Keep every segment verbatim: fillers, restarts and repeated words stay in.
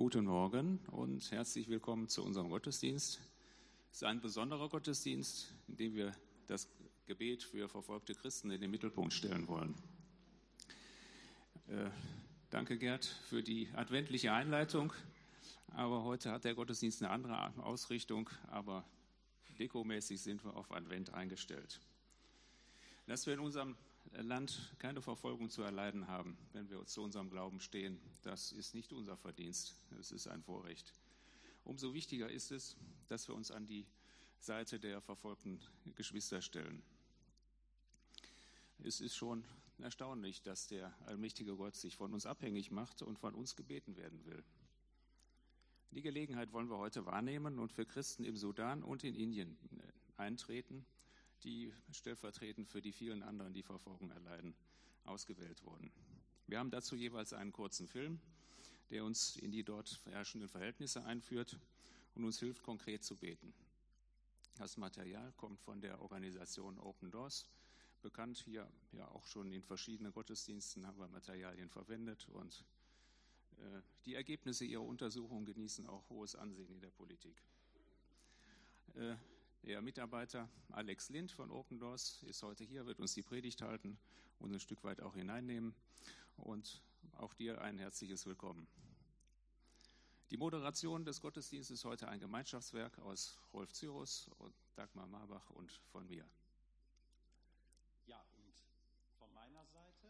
Guten Morgen und herzlich willkommen zu unserem Gottesdienst. Es ist ein besonderer Gottesdienst, in dem wir das Gebet für verfolgte Christen in den Mittelpunkt stellen wollen. Äh, danke, Gerd, für die adventliche Einleitung. Aber heute hat der Gottesdienst eine andere Ausrichtung, aber dekomäßig sind wir auf Advent eingestellt. Dass wir in unserem Land keine Verfolgung zu erleiden haben, wenn wir zu unserem Glauben stehen, das ist nicht unser Verdienst, es ist ein Vorrecht. Umso wichtiger ist es, dass wir uns an die Seite der verfolgten Geschwister stellen. Es ist schon erstaunlich, dass der allmächtige Gott sich von uns abhängig macht und von uns gebeten werden will. Die Gelegenheit wollen wir heute wahrnehmen und für Christen im Sudan und in Indien eintreten, die stellvertretend für die vielen anderen, die Verfolgung erleiden, ausgewählt wurden. Wir haben dazu jeweils einen kurzen Film, der uns in die dort herrschenden Verhältnisse einführt und uns hilft, konkret zu beten. Das Material kommt von der Organisation Open Doors, bekannt hier ja auch schon in verschiedenen Gottesdiensten haben wir Materialien verwendet und äh, die Ergebnisse ihrer Untersuchung genießen auch hohes Ansehen in der Politik. Äh, Der Mitarbeiter Alex Lind von Open Doors ist heute hier, wird uns die Predigt halten und ein Stück weit auch hineinnehmen. Und auch dir ein herzliches Willkommen. Die Moderation des Gottesdienstes ist heute ein Gemeinschaftswerk aus Rolf Zyrus und Dagmar Marbach und von mir. Ja, und von meiner Seite,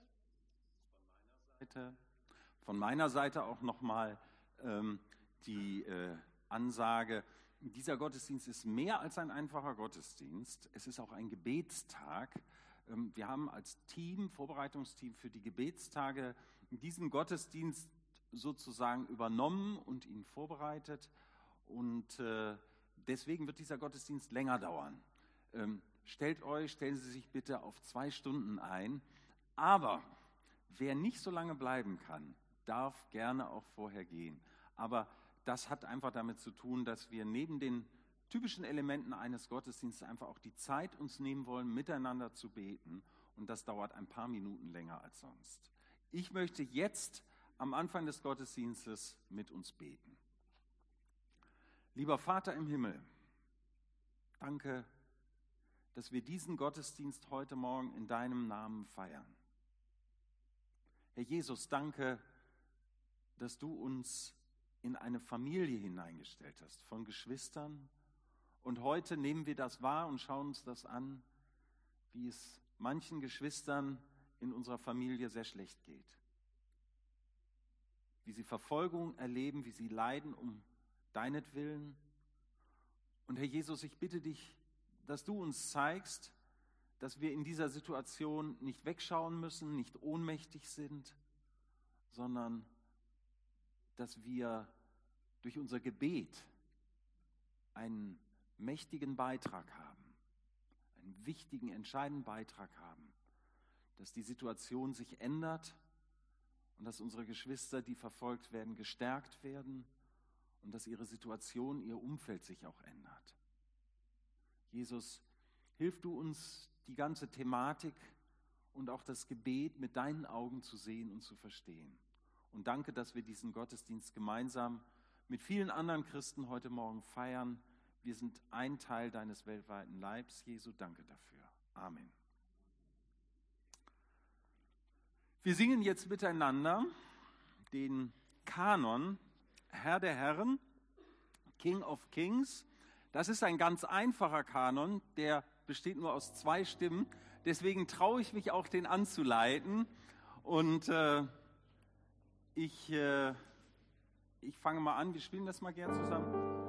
von meiner Seite, von meiner Seite auch nochmal ähm, die äh, Ansage. Dieser Gottesdienst ist mehr als ein einfacher Gottesdienst. Es ist auch ein Gebetstag. Wir haben als Team, Vorbereitungsteam für die Gebetstage, diesen Gottesdienst sozusagen übernommen und ihn vorbereitet. Und deswegen wird dieser Gottesdienst länger dauern. Stellt euch, stellen Sie sich bitte auf zwei Stunden ein. Aber wer nicht so lange bleiben kann, darf gerne auch vorher gehen. Aber das hat einfach damit zu tun, dass wir neben den typischen Elementen eines Gottesdienstes einfach auch die Zeit uns nehmen wollen, miteinander zu beten. Und das dauert ein paar Minuten länger als sonst. Ich möchte jetzt am Anfang des Gottesdienstes mit uns beten. Lieber Vater im Himmel, danke, dass wir diesen Gottesdienst heute Morgen in deinem Namen feiern. Herr Jesus, danke, dass du uns in eine Familie hineingestellt hast, von Geschwistern. Und heute nehmen wir das wahr und schauen uns das an, wie es manchen Geschwistern in unserer Familie sehr schlecht geht. Wie sie Verfolgung erleben, wie sie leiden um deinetwillen. Und Herr Jesus, ich bitte dich, dass du uns zeigst, dass wir in dieser Situation nicht wegschauen müssen, nicht ohnmächtig sind, sondern dass wir durch unser Gebet einen mächtigen Beitrag haben, einen wichtigen, entscheidenden Beitrag haben, dass die Situation sich ändert und dass unsere Geschwister, die verfolgt werden, gestärkt werden und dass ihre Situation, ihr Umfeld sich auch ändert. Jesus, hilf du uns, die ganze Thematik und auch das Gebet mit deinen Augen zu sehen und zu verstehen. Und danke, dass wir diesen Gottesdienst gemeinsam mit vielen anderen Christen heute Morgen feiern. Wir sind ein Teil deines weltweiten Leibs. Jesu, danke dafür. Amen. Wir singen jetzt miteinander den Kanon Herr der Herren, King of Kings. Das ist ein ganz einfacher Kanon, der besteht nur aus zwei Stimmen. Deswegen traue ich mich auch, den anzuleiten. Und äh, Ich, äh, ich fange mal an, wir spielen das mal gern zusammen.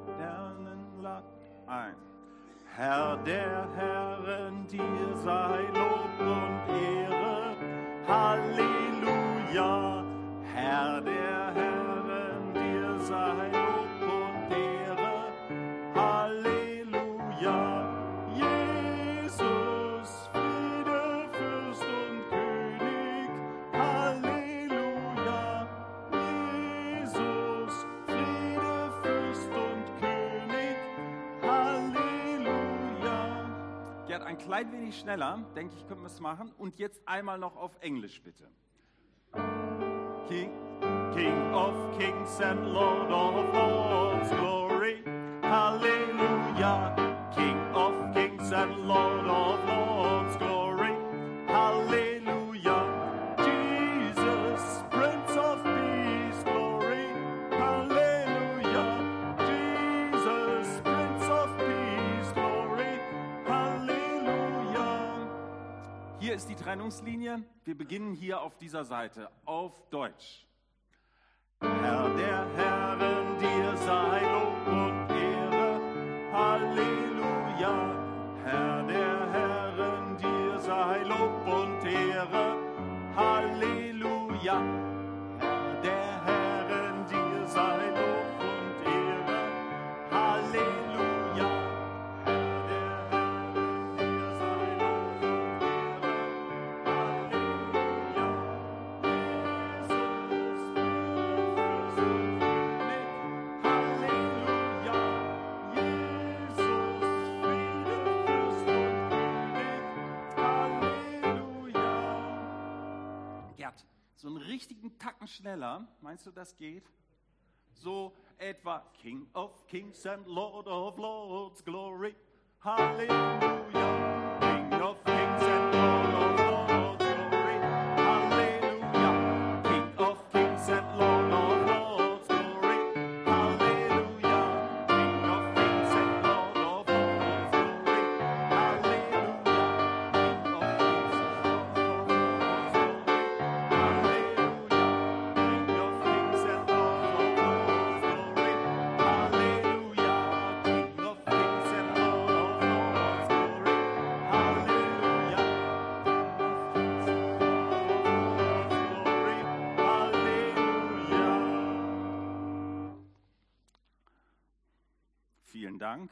Ein. Herr der Herren, dir sei Lob und Ehre, Halleluja. Herr der Herren, dir sei Lob und Ehre, Halleluja. Jesus, Friede, Fürst und König, Halleluja. Jesus, Friede, Fürst und König, Halleluja. Gerd, ein klein wenig schneller, denke ich, können wir es machen. Und jetzt einmal noch auf Englisch, bitte. King, King of Kings and Lord of Lords, glory, hallelujah. King of Kings and Lord of Lords, glory, hallelujah. Jesus, Prince of Peace, glory, hallelujah. Jesus, Prince of Peace, glory, hallelujah. Hier ist die Trennungslinie. Wir beginnen hier auf dieser Seite, auf Deutsch. Herr der Herren, dir sei Lob und Ehre, Halleluja. Herr der Herren, dir sei Lob und Ehre, Halleluja. Herr der Herren, dir sei Lob und Ehre, Halleluja. Herr der Herren, dir sei Lob und Ehre, Halleluja. So einen richtigen Tacken schneller, meinst du, das geht? So etwa King of Kings and Lord of Lords, glory, hallelujah. King of Kings and Lord of Lords, glory, hallelujah. King of Kings and Lord of Lords, glory, hallelujah. King of Kings and Lord of Lords, glory, hallelujah. King of Kings and Lord of Lords, glory, hallelujah. King of Kings and Lord of Lords, glory, hallelujah. King of Kings and Lord of Lords, glory, hallelujah. Vielen Dank.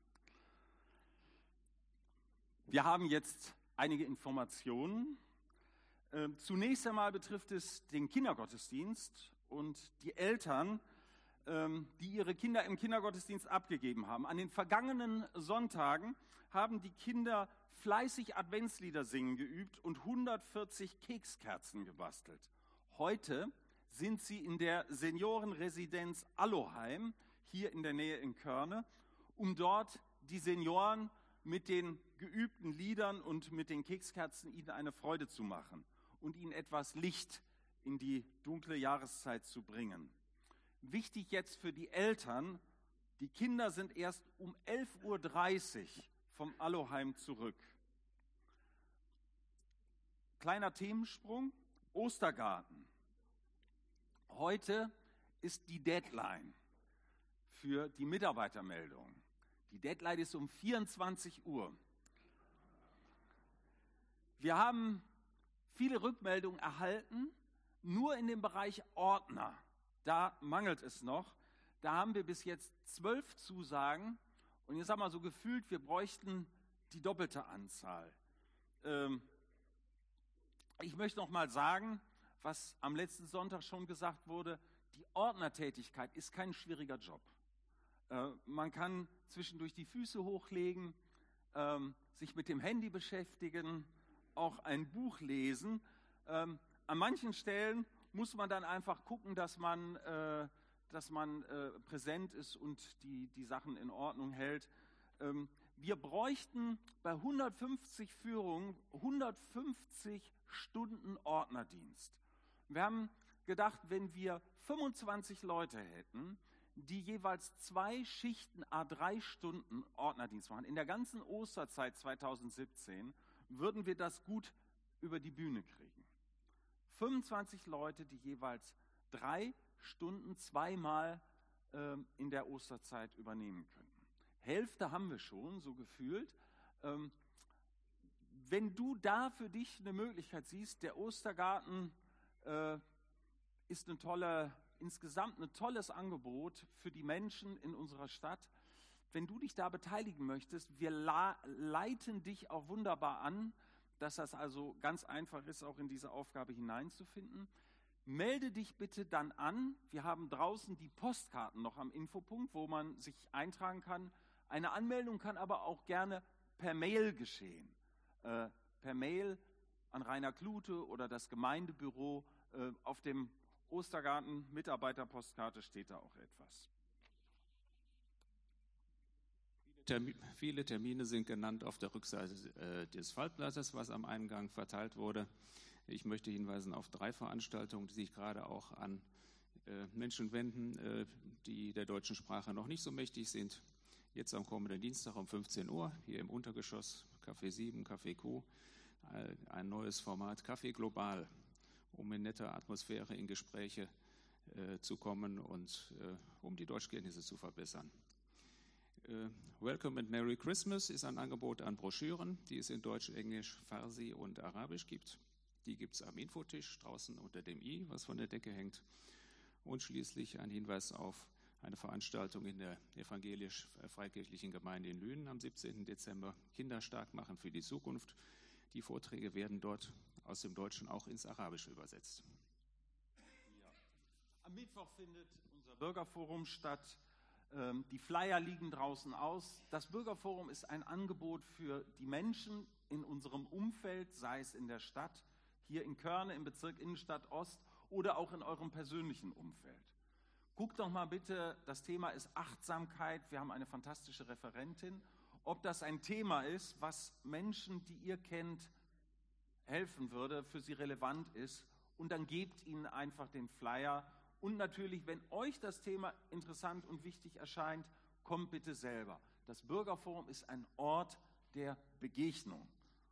Wir haben jetzt einige Informationen. Ähm, Zunächst einmal betrifft es den Kindergottesdienst und die Eltern, ähm, die ihre Kinder im Kindergottesdienst abgegeben haben. An den vergangenen Sonntagen haben die Kinder fleißig Adventslieder singen geübt und hundertvierzig Kekskerzen gebastelt. Heute sind sie in der Seniorenresidenz Alloheim, hier in der Nähe in Körne, um dort die Senioren mit den geübten Liedern und mit den Kekskerzen ihnen eine Freude zu machen und ihnen etwas Licht in die dunkle Jahreszeit zu bringen. Wichtig jetzt für die Eltern, die Kinder sind erst um elf Uhr dreißig vom Alloheim zurück. Kleiner Themensprung, Ostergarten. Heute ist die Deadline für die Mitarbeitermeldung. Die Deadline ist um vierundzwanzig Uhr. Wir haben viele Rückmeldungen erhalten, nur in dem Bereich Ordner. Da mangelt es noch. Da haben wir bis jetzt zwölf Zusagen. Und ich sage mal so gefühlt, wir bräuchten die doppelte Anzahl. Ähm, ich möchte noch mal sagen, was am letzten Sonntag schon gesagt wurde, die Ordnertätigkeit ist kein schwieriger Job. Äh, man kann zwischendurch die Füße hochlegen, ähm, sich mit dem Handy beschäftigen, auch ein Buch lesen. Ähm, an manchen Stellen muss man dann einfach gucken, dass man, äh, dass man äh, präsent ist und die, die Sachen in Ordnung hält. Ähm, wir bräuchten bei hundertfünfzig Führungen hundertfünfzig Stunden Ordnerdienst. Wir haben gedacht, wenn wir fünfundzwanzig Leute hätten, die jeweils zwei Schichten à drei Stunden Ordnerdienst machen, in der ganzen Osterzeit zweitausendsiebzehn, würden wir das gut über die Bühne kriegen. fünfundzwanzig Leute, die jeweils drei Stunden zweimal ähm, in der Osterzeit übernehmen könnten. Hälfte haben wir schon, so gefühlt. Ähm, wenn du da für dich eine Möglichkeit siehst, der Ostergarten äh, ist eine tolle, insgesamt ein tolles Angebot für die Menschen in unserer Stadt. Wenn du dich da beteiligen möchtest, wir la- leiten dich auch wunderbar an, dass das also ganz einfach ist, auch in diese Aufgabe hineinzufinden. Melde dich bitte dann an. Wir haben draußen die Postkarten noch am Infopunkt, wo man sich eintragen kann. Eine Anmeldung kann aber auch gerne per Mail geschehen. Äh, per Mail an Rainer Klute oder das Gemeindebüro. Äh, auf dem Ostergarten, Mitarbeiterpostkarte steht da auch etwas. Termin, viele Termine sind genannt auf der Rückseite äh, des Faltblattes, was am Eingang verteilt wurde. Ich möchte hinweisen auf drei Veranstaltungen, die sich gerade auch an äh, Menschen wenden, äh, die der deutschen Sprache noch nicht so mächtig sind. Jetzt am kommenden Dienstag um fünfzehn Uhr, hier im Untergeschoss, Café sieben, Café Q, äh, ein neues Format, Café Global, um in netter Atmosphäre in Gespräche äh, zu kommen und äh, um die Deutschkenntnisse zu verbessern. Uh, Welcome and Merry Christmas ist ein Angebot an Broschüren, die es in Deutsch, Englisch, Farsi und Arabisch gibt. Die gibt es am Infotisch draußen unter dem I, was von der Decke hängt. Und schließlich ein Hinweis auf eine Veranstaltung in der evangelisch-freikirchlichen Gemeinde in Lünen am siebzehnten Dezember. Kinder stark machen für die Zukunft. Die Vorträge werden dort aus dem Deutschen auch ins Arabische übersetzt. Ja. Am Mittwoch findet unser Bürgerforum statt. Die Flyer liegen draußen aus. Das Bürgerforum ist ein Angebot für die Menschen in unserem Umfeld, sei es in der Stadt, hier in Körne, im Bezirk Innenstadt Ost oder auch in eurem persönlichen Umfeld. Guckt doch mal bitte, das Thema ist Achtsamkeit. Wir haben eine fantastische Referentin. Ob das ein Thema ist, was Menschen, die ihr kennt, helfen würde, für sie relevant ist. Und dann gebt ihnen einfach den Flyer. Und natürlich, wenn euch das Thema interessant und wichtig erscheint, kommt bitte selber. Das Bürgerforum ist ein Ort der Begegnung.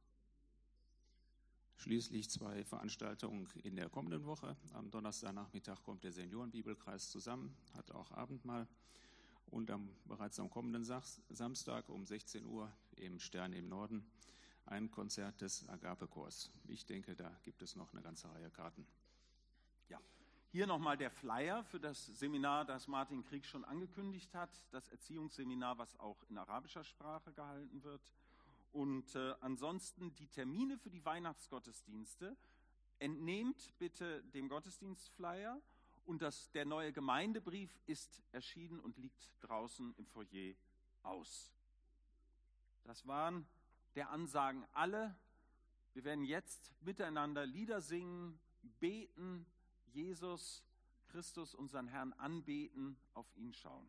Schließlich zwei Veranstaltungen in der kommenden Woche. Am Donnerstagnachmittag kommt der Seniorenbibelkreis zusammen, hat auch Abendmahl. Und am, bereits am kommenden Samstag um sechzehn Uhr im Stern im Norden ein Konzert des Agape-Chors. Ich denke, da gibt es noch eine ganze Reihe Karten. Ja. Hier nochmal der Flyer für das Seminar, das Martin Krieg schon angekündigt hat, das Erziehungsseminar, was auch in arabischer Sprache gehalten wird. Und äh, ansonsten die Termine für die Weihnachtsgottesdienste entnehmt bitte dem Gottesdienstflyer und das, der neue Gemeindebrief ist erschienen und liegt draußen im Foyer aus. Das waren der Ansagen alle. Wir werden jetzt miteinander Lieder singen, beten, Jesus, Christus, unseren Herrn, anbeten, auf ihn schauen.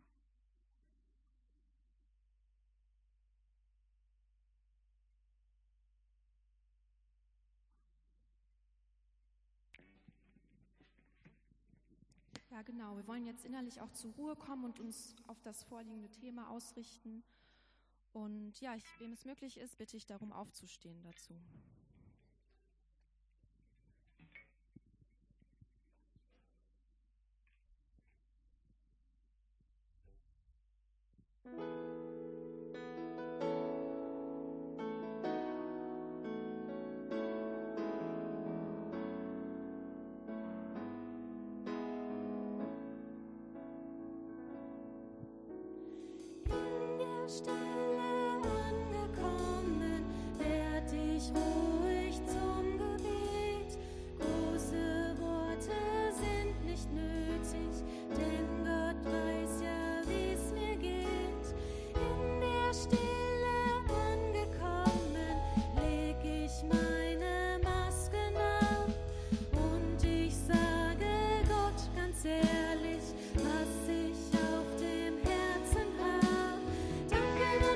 Ja, genau. Wir wollen jetzt innerlich auch zur Ruhe kommen und uns auf das vorliegende Thema ausrichten. Und ja, ich, wem es möglich ist, bitte ich darum, aufzustehen dazu. Stille angekommen, werd ich ruhig zum Gebet. Große Worte sind nicht nötig, denn Gott weiß ja, wie's mir geht. In der Stille angekommen, leg ich meine Masken ab und ich sage Gott ganz ehrlich, was ich auf dem Herzen hab. Danke,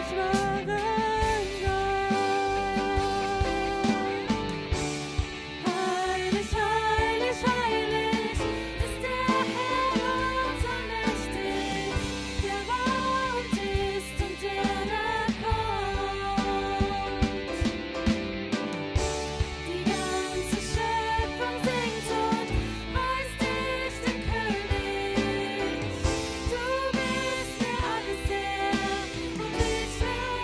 Du bist mir alles wert und ich will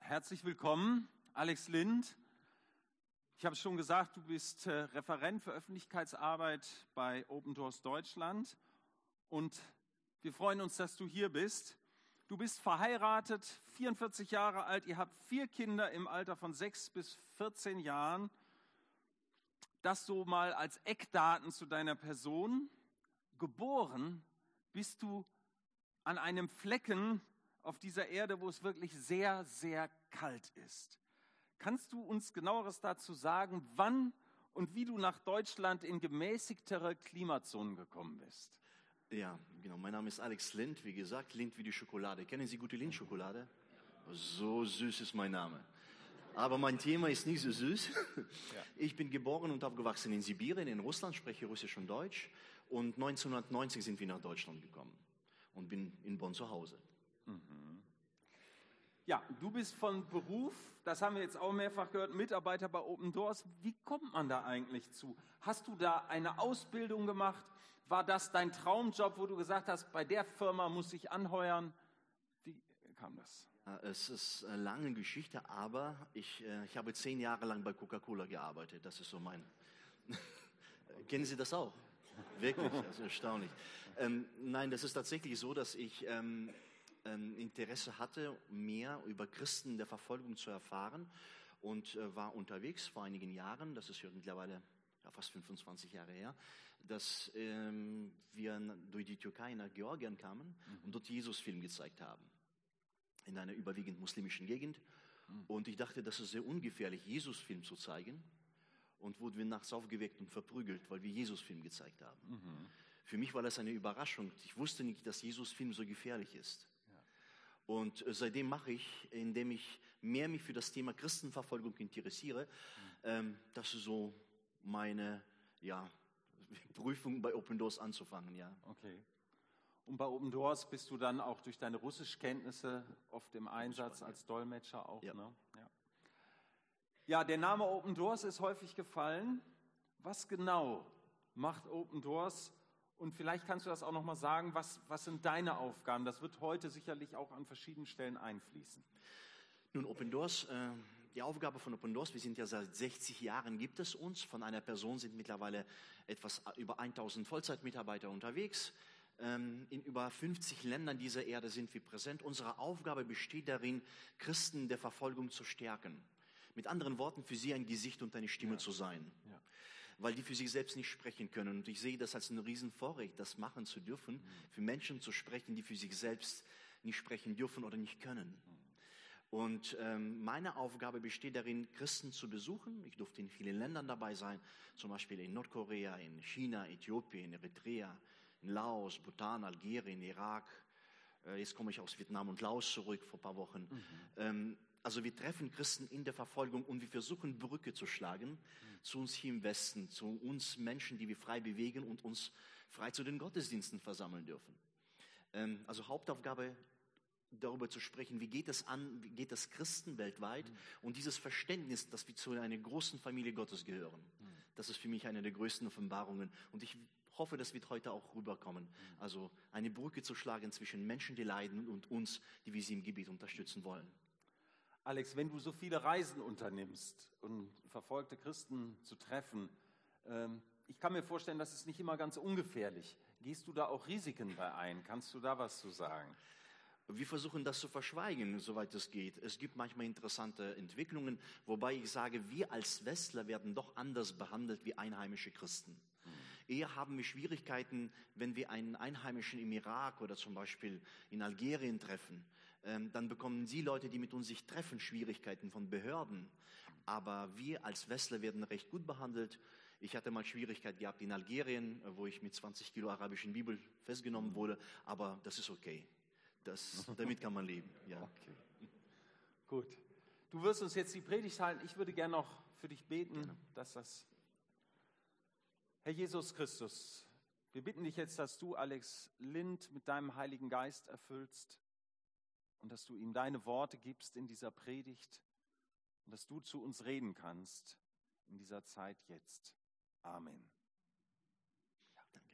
herzlich willkommen, Alex Lind. Ich habe es schon gesagt, du bist äh, Referent für Öffentlichkeitsarbeit bei Open Doors Deutschland und wir freuen uns, dass du hier bist. Du bist verheiratet, vierundvierzig Jahre alt, ihr habt vier Kinder im Alter von sechs bis vierzehn Jahren. Das so mal als Eckdaten zu deiner Person. Geboren bist du an einem Flecken auf dieser Erde, wo es wirklich sehr, sehr kalt ist. Kannst du uns Genaueres dazu sagen, wann und wie du nach Deutschland in gemäßigtere Klimazonen gekommen bist? Ja, genau. Mein Name ist Alex Lind, wie gesagt, Lind wie die Schokolade. Kennen Sie gute Lindschokolade? So süß ist mein Name. Aber mein Thema ist nicht so süß. Ich bin geboren und aufgewachsen in Sibirien, in Russland, spreche Russisch und Deutsch. Und neunzehnhundertneunzig sind wir nach Deutschland gekommen und bin in Bonn zu Hause. Mhm. Ja, du bist von Beruf, das haben wir jetzt auch mehrfach gehört, Mitarbeiter bei Open Doors. Wie kommt man da eigentlich zu? Hast du da eine Ausbildung gemacht? War das dein Traumjob, wo du gesagt hast, bei der Firma muss ich anheuern? Wie kam das? Es ist eine lange Geschichte, aber ich, ich habe zehn Jahre lang bei Coca-Cola gearbeitet. Das ist so mein... Kennen Sie das auch? Wirklich, das ist erstaunlich. Ähm, nein, das ist tatsächlich so, dass ich ähm, ähm, Interesse hatte, mehr über Christen der Verfolgung zu erfahren und äh, war unterwegs vor einigen Jahren, das ist ja mittlerweile ja, fast fünfundzwanzig Jahre her, dass ähm, wir durch die Türkei nach Georgien kamen mhm. und dort Jesus-Film gezeigt haben. In einer überwiegend muslimischen Gegend. Mhm. Und ich dachte, das ist sehr ungefährlich, Jesus-Film zu zeigen. Und wurden wir nachts aufgeweckt und verprügelt, weil wir Jesus-Film gezeigt haben. Mhm. Für mich war das eine Überraschung. Ich wusste nicht, dass Jesus-Film so gefährlich ist. Ja. Und äh, seitdem mache ich, indem ich mehr mich für das Thema Christenverfolgung interessiere, mhm. ähm, das ist so meine ja, Prüfung bei Open Doors anzufangen. Ja. Okay. Und bei Open Doors bist du dann auch durch deine Russischkenntnisse oft im Einsatz als Dolmetscher auch, ja. Ne? Ja. Ja, der Name Open Doors ist häufig gefallen. Was genau macht Open Doors? Und vielleicht kannst du das auch noch mal sagen, was, was sind deine Aufgaben? Das wird heute sicherlich auch an verschiedenen Stellen einfließen. Nun, Open Doors, äh, die Aufgabe von Open Doors, wir sind ja seit sechzig Jahren, gibt es uns. Von einer Person sind mittlerweile etwas über tausend Vollzeitmitarbeiter unterwegs. Ähm, in über fünfzig Ländern dieser Erde sind wir präsent. Unsere Aufgabe besteht darin, Christen der Verfolgung zu stärken. Mit anderen Worten, für sie ein Gesicht und eine Stimme ja. zu sein. Ja. Weil die für sich selbst nicht sprechen können. Und ich sehe das als ein Riesenvorrecht, das machen zu dürfen, mhm. für Menschen zu sprechen, die für sich selbst nicht sprechen dürfen oder nicht können. Mhm. Und ähm, meine Aufgabe besteht darin, Christen zu besuchen. Ich durfte in vielen Ländern dabei sein, zum Beispiel in Nordkorea, in China, Äthiopien, Eritrea, in Laos, Bhutan, Algerien, Irak. Äh, jetzt komme ich aus Vietnam und Laos zurück vor ein paar Wochen. Mhm. Ähm, Also wir treffen Christen in der Verfolgung und wir versuchen Brücke zu schlagen mhm. zu uns hier im Westen, zu uns Menschen, die wir frei bewegen und uns frei zu den Gottesdiensten versammeln dürfen. Ähm, also Hauptaufgabe, darüber zu sprechen, wie geht es an, wie geht es Christen weltweit mhm. und dieses Verständnis, dass wir zu einer großen Familie Gottes gehören. Mhm. Das ist für mich eine der größten Offenbarungen und ich hoffe, das wird heute auch rüberkommen. Mhm. Also eine Brücke zu schlagen zwischen Menschen, die leiden und uns, die wir sie im Gebiet unterstützen wollen. Alex, wenn du so viele Reisen unternimmst, um verfolgte Christen zu treffen, ähm, ich kann mir vorstellen, das ist nicht immer ganz ungefährlich. Gehst du da auch Risiken bei ein? Kannst du da was zu sagen? Wir versuchen das zu verschweigen, soweit es geht. Es gibt manchmal interessante Entwicklungen, wobei ich sage, wir als Westler werden doch anders behandelt wie einheimische Christen. Mhm. Eher haben wir Schwierigkeiten, wenn wir einen Einheimischen im Irak oder zum Beispiel in Algerien treffen. Ähm, dann bekommen die Leute, die mit uns sich treffen, Schwierigkeiten von Behörden. Aber wir als Westler werden recht gut behandelt. Ich hatte mal Schwierigkeiten gehabt in Algerien, wo ich mit zwanzig Kilo arabischen Bibel festgenommen wurde. Aber das ist okay. Das, damit kann man leben. Ja. Okay. Gut. Du wirst uns jetzt die Predigt halten. Ich würde gerne noch für dich beten, Gerne. dass das... Herr Jesus Christus, wir bitten dich jetzt, dass du Alex Lind mit deinem Heiligen Geist erfüllst. Und dass du ihm deine Worte gibst in dieser Predigt und dass du zu uns reden kannst in dieser Zeit jetzt. Amen. Ja, danke.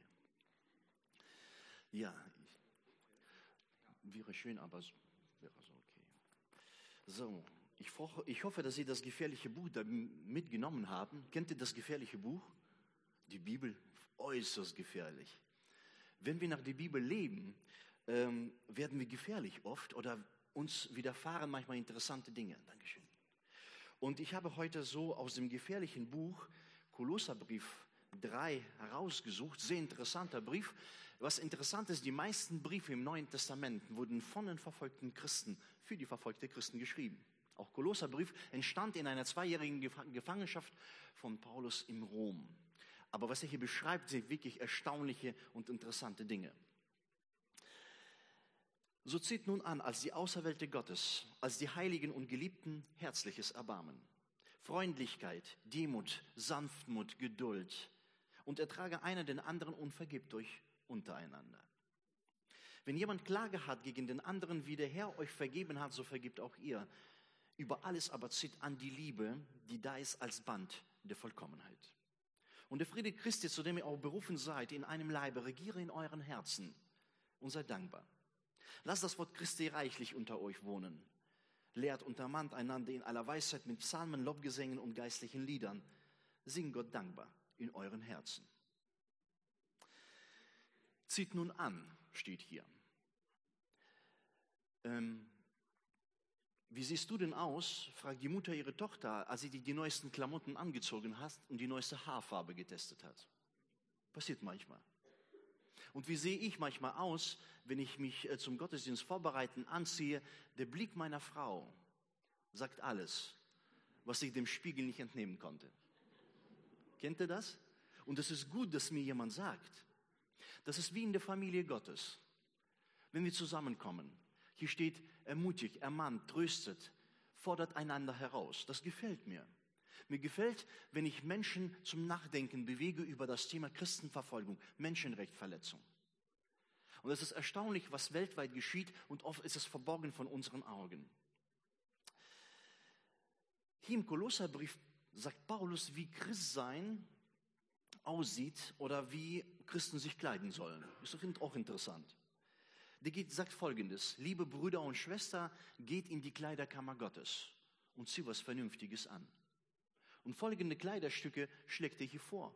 Ja, wäre schön, aber es wäre so okay. So, Ich, ich hoffe, dass Sie das gefährliche Buch da mitgenommen haben. Kennt ihr das gefährliche Buch? Die Bibel, äußerst gefährlich. Wenn wir nach der Bibel leben, ähm, werden wir gefährlich oft oder uns widerfahren manchmal interessante Dinge. Dankeschön. Und ich habe heute so aus dem gefährlichen Buch Kolosserbrief drei herausgesucht, sehr interessanter Brief. Was interessant ist, die meisten Briefe im Neuen Testament wurden von den verfolgten Christen für die verfolgten Christen geschrieben. Auch Kolosserbrief entstand in einer zweijährigen Gefangenschaft von Paulus in Rom. Aber was er hier beschreibt, sind wirklich erstaunliche und interessante Dinge. So zieht nun an, als die Auserwählte Gottes, als die Heiligen und Geliebten, herzliches Erbarmen, Freundlichkeit, Demut, Sanftmut, Geduld und ertrage einer den anderen und vergebt euch untereinander. Wenn jemand Klage hat gegen den anderen, wie der Herr euch vergeben hat, so vergibt auch ihr. Über alles aber zieht an die Liebe, die da ist als Band der Vollkommenheit. Und der Friede Christi, zu dem ihr auch berufen seid, in einem Leibe, regiere in euren Herzen und seid dankbar. Lasst das Wort Christi reichlich unter euch wohnen. Lehrt und ermahnt einander in aller Weisheit mit Psalmen, Lobgesängen und geistlichen Liedern. Singt Gott dankbar in euren Herzen. Zieht nun an, steht hier. Ähm, wie siehst du denn aus, fragt die Mutter ihre Tochter, als sie die, die neuesten Klamotten angezogen hat und die neueste Haarfarbe getestet hat. Passiert manchmal. Und wie sehe ich manchmal aus, wenn ich mich zum Gottesdienst vorbereiten anziehe? Der Blick meiner Frau sagt alles, was ich dem Spiegel nicht entnehmen konnte. Kennt ihr das? Und es ist gut, dass mir jemand sagt. Das ist wie in der Familie Gottes. Wenn wir zusammenkommen, hier steht, ermutigt, ermahnt, tröstet, fordert einander heraus. Das gefällt mir. Mir gefällt, wenn ich Menschen zum Nachdenken bewege über das Thema Christenverfolgung, Menschenrechtsverletzung. Und es ist erstaunlich, was weltweit geschieht und oft ist es verborgen von unseren Augen. Hier im Kolosserbrief sagt Paulus, wie Christsein aussieht oder wie Christen sich kleiden sollen. Das ist auch interessant. Der geht, sagt Folgendes: Liebe Brüder und Schwestern, geht in die Kleiderkammer Gottes und zieht was Vernünftiges an. Und folgende Kleiderstücke schlägt er hier vor.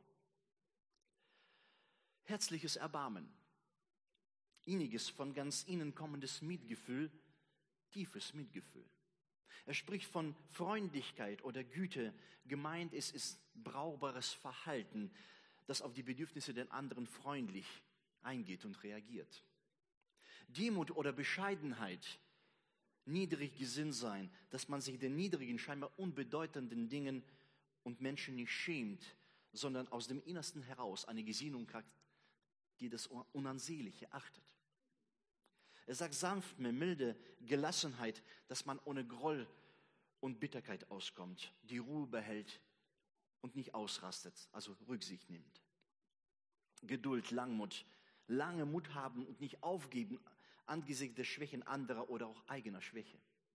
Herzliches Erbarmen, inniges, von ganz innen kommendes Mitgefühl, tiefes Mitgefühl. Er spricht von Freundlichkeit oder Güte. Gemeint ist, ist brauchbares Verhalten, das auf die Bedürfnisse der anderen freundlich eingeht und reagiert. Demut oder Bescheidenheit, niedrig gesinnt sein, dass man sich den niedrigen, scheinbar unbedeutenden Dingen und Menschen nicht schämt, sondern aus dem Innersten heraus eine Gesinnung hat, die das Unansehnliche achtet. Er sagt sanftme, milde Gelassenheit, dass man ohne Groll und Bitterkeit auskommt, die Ruhe behält und nicht ausrastet, also Rücksicht nimmt. Geduld, Langmut, lange Mut haben und nicht aufgeben angesichts der Schwächen anderer oder auch eigener Schwäche.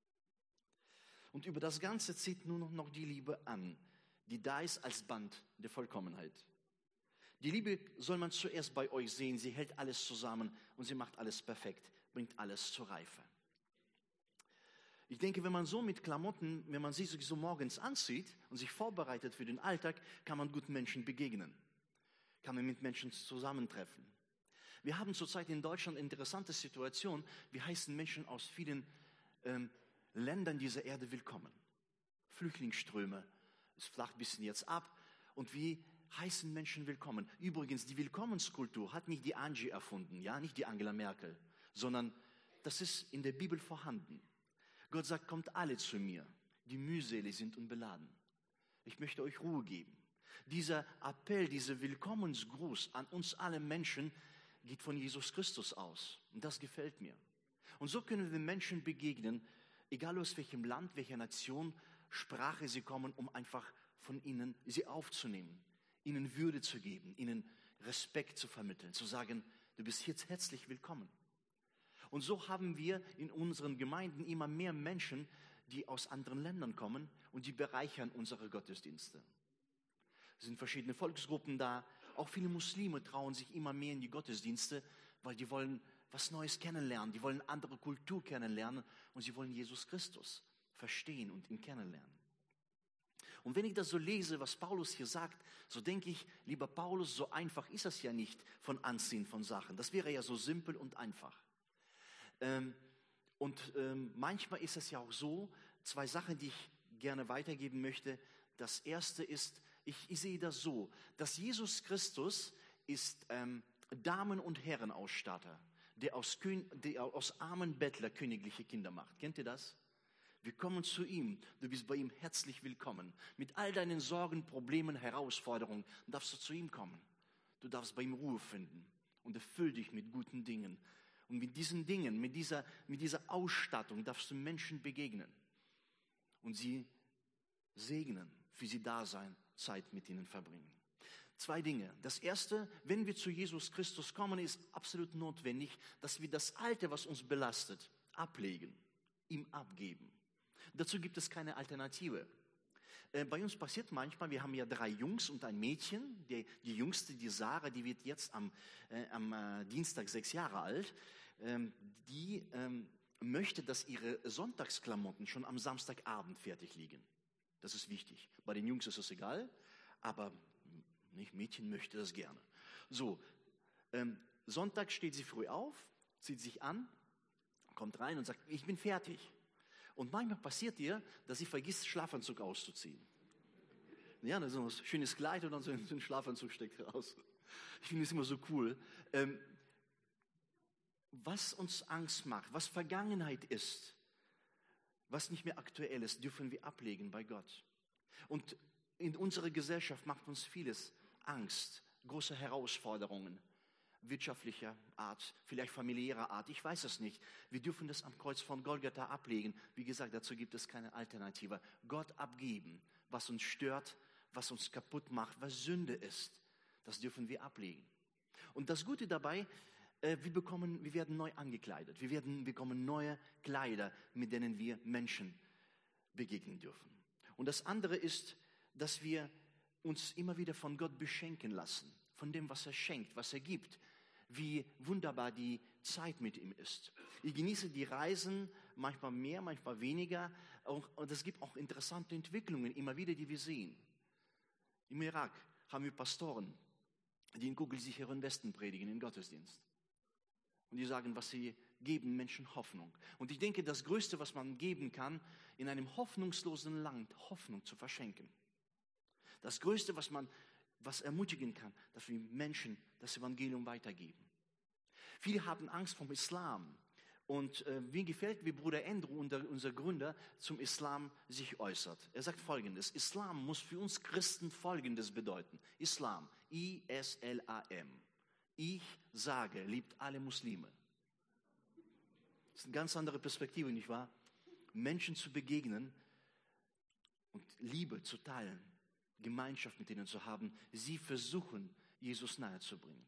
Und über das Ganze zieht nur noch die Liebe an, die da ist als Band der Vollkommenheit. Die Liebe soll man zuerst bei euch sehen, sie hält alles zusammen und sie macht alles perfekt, bringt alles zur Reife. Ich denke, wenn man so mit Klamotten, wenn man sich so morgens anzieht und sich vorbereitet für den Alltag, kann man gut Menschen begegnen, kann man mit Menschen zusammentreffen. Wir haben zurzeit in Deutschland eine interessante Situation. Wir heißen Menschen aus vielen ähm, Ländern dieser Erde willkommen. Flüchtlingsströme, es flacht ein bisschen jetzt ab. Und wir heißen Menschen willkommen. Übrigens, die Willkommenskultur hat nicht die Angie erfunden, ja, nicht die Angela Merkel, sondern das ist in der Bibel vorhanden. Gott sagt, kommt alle zu mir, die mühselig sind und beladen. Ich möchte euch Ruhe geben. Dieser Appell, dieser Willkommensgruß an uns alle Menschen geht von Jesus Christus aus. Und das gefällt mir. Und so können wir Menschen begegnen, egal aus welchem Land, welcher Nation, Sprache sie kommen, um einfach von ihnen sie aufzunehmen, ihnen Würde zu geben, ihnen Respekt zu vermitteln, zu sagen, du bist jetzt herzlich willkommen. Und so haben wir in unseren Gemeinden immer mehr Menschen, die aus anderen Ländern kommen und die bereichern unsere Gottesdienste. Es sind verschiedene Volksgruppen da. Auch viele Muslime trauen sich immer mehr in die Gottesdienste, weil die wollen was Neues kennenlernen. Die wollen andere Kultur kennenlernen und sie wollen Jesus Christus verstehen und ihn kennenlernen. Und wenn ich das so lese, was Paulus hier sagt, so denke ich, lieber Paulus, so einfach ist das ja nicht von Anziehen von Sachen. Das wäre ja so simpel und einfach. Ähm, und ähm, manchmal ist es ja auch so, zwei Sachen, die ich gerne weitergeben möchte. Das erste ist, ich, ich sehe das so, dass Jesus Christus ist ähm, Damen- und Herrenausstatter, der aus, der aus armen Bettler königliche Kinder macht. Kennt ihr das? Wir kommen zu ihm, du bist bei ihm herzlich willkommen. Mit all deinen Sorgen, Problemen, Herausforderungen darfst du zu ihm kommen. Du darfst bei ihm Ruhe finden und erfüll dich mit guten Dingen. Und mit diesen Dingen, mit dieser, mit dieser Ausstattung darfst du Menschen begegnen und sie segnen, für sie da sein, Zeit mit ihnen verbringen. Zwei Dinge. Das erste, wenn wir zu Jesus Christus kommen, ist absolut notwendig, dass wir das Alte, was uns belastet, ablegen, ihm abgeben. Dazu gibt es keine Alternative. Äh, bei uns passiert manchmal, wir haben ja drei Jungs und ein Mädchen. Die, die Jüngste, die Sarah, die wird jetzt am, äh, am äh, Dienstag sechs Jahre alt. Ähm, die ähm, möchte, dass ihre Sonntagsklamotten schon am Samstagabend fertig liegen. Das ist wichtig. Bei den Jungs ist es egal, aber nicht, Mädchen möchte das gerne. So, ähm, Sonntag steht sie früh auf, zieht sich an, kommt rein und sagt, ich bin fertig. Und manchmal passiert ihr, dass sie vergisst, Schlafanzug auszuziehen. Ja, so ein schönes Kleid und dann so ein Schlafanzug steckt raus. Ich finde es immer so cool. Ähm, was uns Angst macht, was Vergangenheit ist, was nicht mehr aktuell ist, dürfen wir ablegen bei Gott. Und in unserer Gesellschaft macht uns vieles Angst, große Herausforderungen. Wirtschaftlicher Art, vielleicht familiärer Art, ich weiß es nicht. Wir dürfen das am Kreuz von Golgatha ablegen. Wie gesagt, dazu gibt es keine Alternative. Gott abgeben, was uns stört, was uns kaputt macht, was Sünde ist, das dürfen wir ablegen. Und das Gute dabei, äh, wir, bekommen, wir werden neu angekleidet. Wir werden, bekommen neue Kleider, mit denen wir Menschen begegnen dürfen. Und das andere ist, dass wir uns immer wieder von Gott beschenken lassen, von dem, was er schenkt, was er gibt, wie wunderbar die Zeit mit ihm ist. Ich genieße die Reisen, manchmal mehr, manchmal weniger, und es gibt auch interessante Entwicklungen, immer wieder, die wir sehen. Im Irak haben wir Pastoren, die in kugelsicheren Westen predigen, im Gottesdienst. Und die sagen, was sie geben, Menschen Hoffnung. Und ich denke, das Größte, was man geben kann, in einem hoffnungslosen Land, Hoffnung zu verschenken. Das Größte, was man was ermutigen kann, dass wir Menschen das Evangelium weitergeben. Viele haben Angst vom Islam. Und äh, mir gefällt, wie Bruder Andrew, unser Gründer, zum Islam sich äußert. Er sagt Folgendes: Islam muss für uns Christen Folgendes bedeuten. Islam, I S L A M. Ich sage, liebt alle Muslime. Das ist eine ganz andere Perspektive, nicht wahr? Menschen zu begegnen und Liebe zu teilen, Gemeinschaft mit ihnen zu haben, sie versuchen, Jesus nahe zu bringen.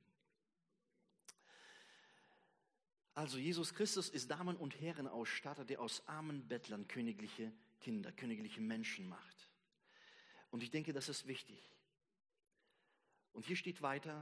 Also Jesus Christus ist Damen- und Herrenausstatter, der aus armen Bettlern königliche Kinder, königliche Menschen macht. Und ich denke, das ist wichtig. Und hier steht weiter,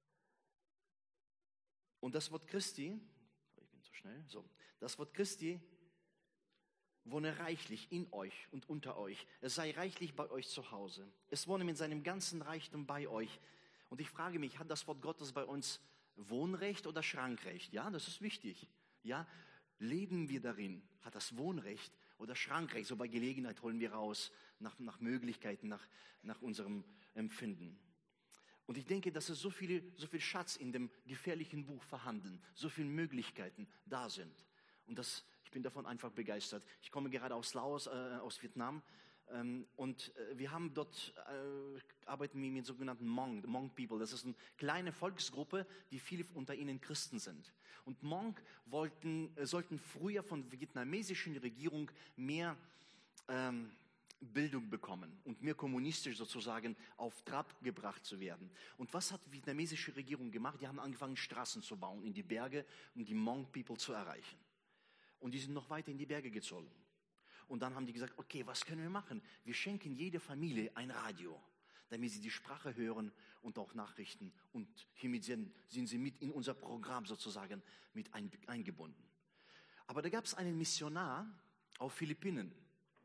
und das Wort Christi, ich bin zu schnell, so, das Wort Christi wohne reichlich in euch und unter euch. Es sei reichlich bei euch zu Hause. Es wohne mit seinem ganzen Reichtum bei euch. Und ich frage mich, hat das Wort Gottes bei uns Wohnrecht oder Schrankrecht? Ja, das ist wichtig. Ja, leben wir darin? Hat das Wohnrecht oder Schrankrecht? So bei Gelegenheit holen wir raus, nach, nach Möglichkeiten, nach, nach unserem Empfinden. Und ich denke, dass es so viel, so viel Schatz in dem gefährlichen Buch vorhanden, so viele Möglichkeiten da sind. Und das Ich bin davon einfach begeistert. Ich komme gerade aus Laos, äh, aus Vietnam, ähm, und äh, wir haben dort, äh, arbeiten wir mit sogenannten Hmong, Hmong People. Das ist eine kleine Volksgruppe, die viele unter ihnen Christen sind. Und Hmong wollten, äh, sollten früher von der vietnamesischen Regierung mehr ähm, Bildung bekommen und mehr kommunistisch sozusagen auf Trab gebracht zu werden. Und was hat die vietnamesische Regierung gemacht? Die haben angefangen, Straßen zu bauen in die Berge, um die Hmong People zu erreichen. Und die sind noch weiter in die Berge gezogen. Und dann haben die gesagt, okay, was können wir machen? Wir schenken jeder Familie ein Radio, damit sie die Sprache hören und auch Nachrichten. Und hiermit sind, sind sie mit in unser Programm sozusagen mit ein, eingebunden. Aber da gab es einen Missionar auf Philippinen.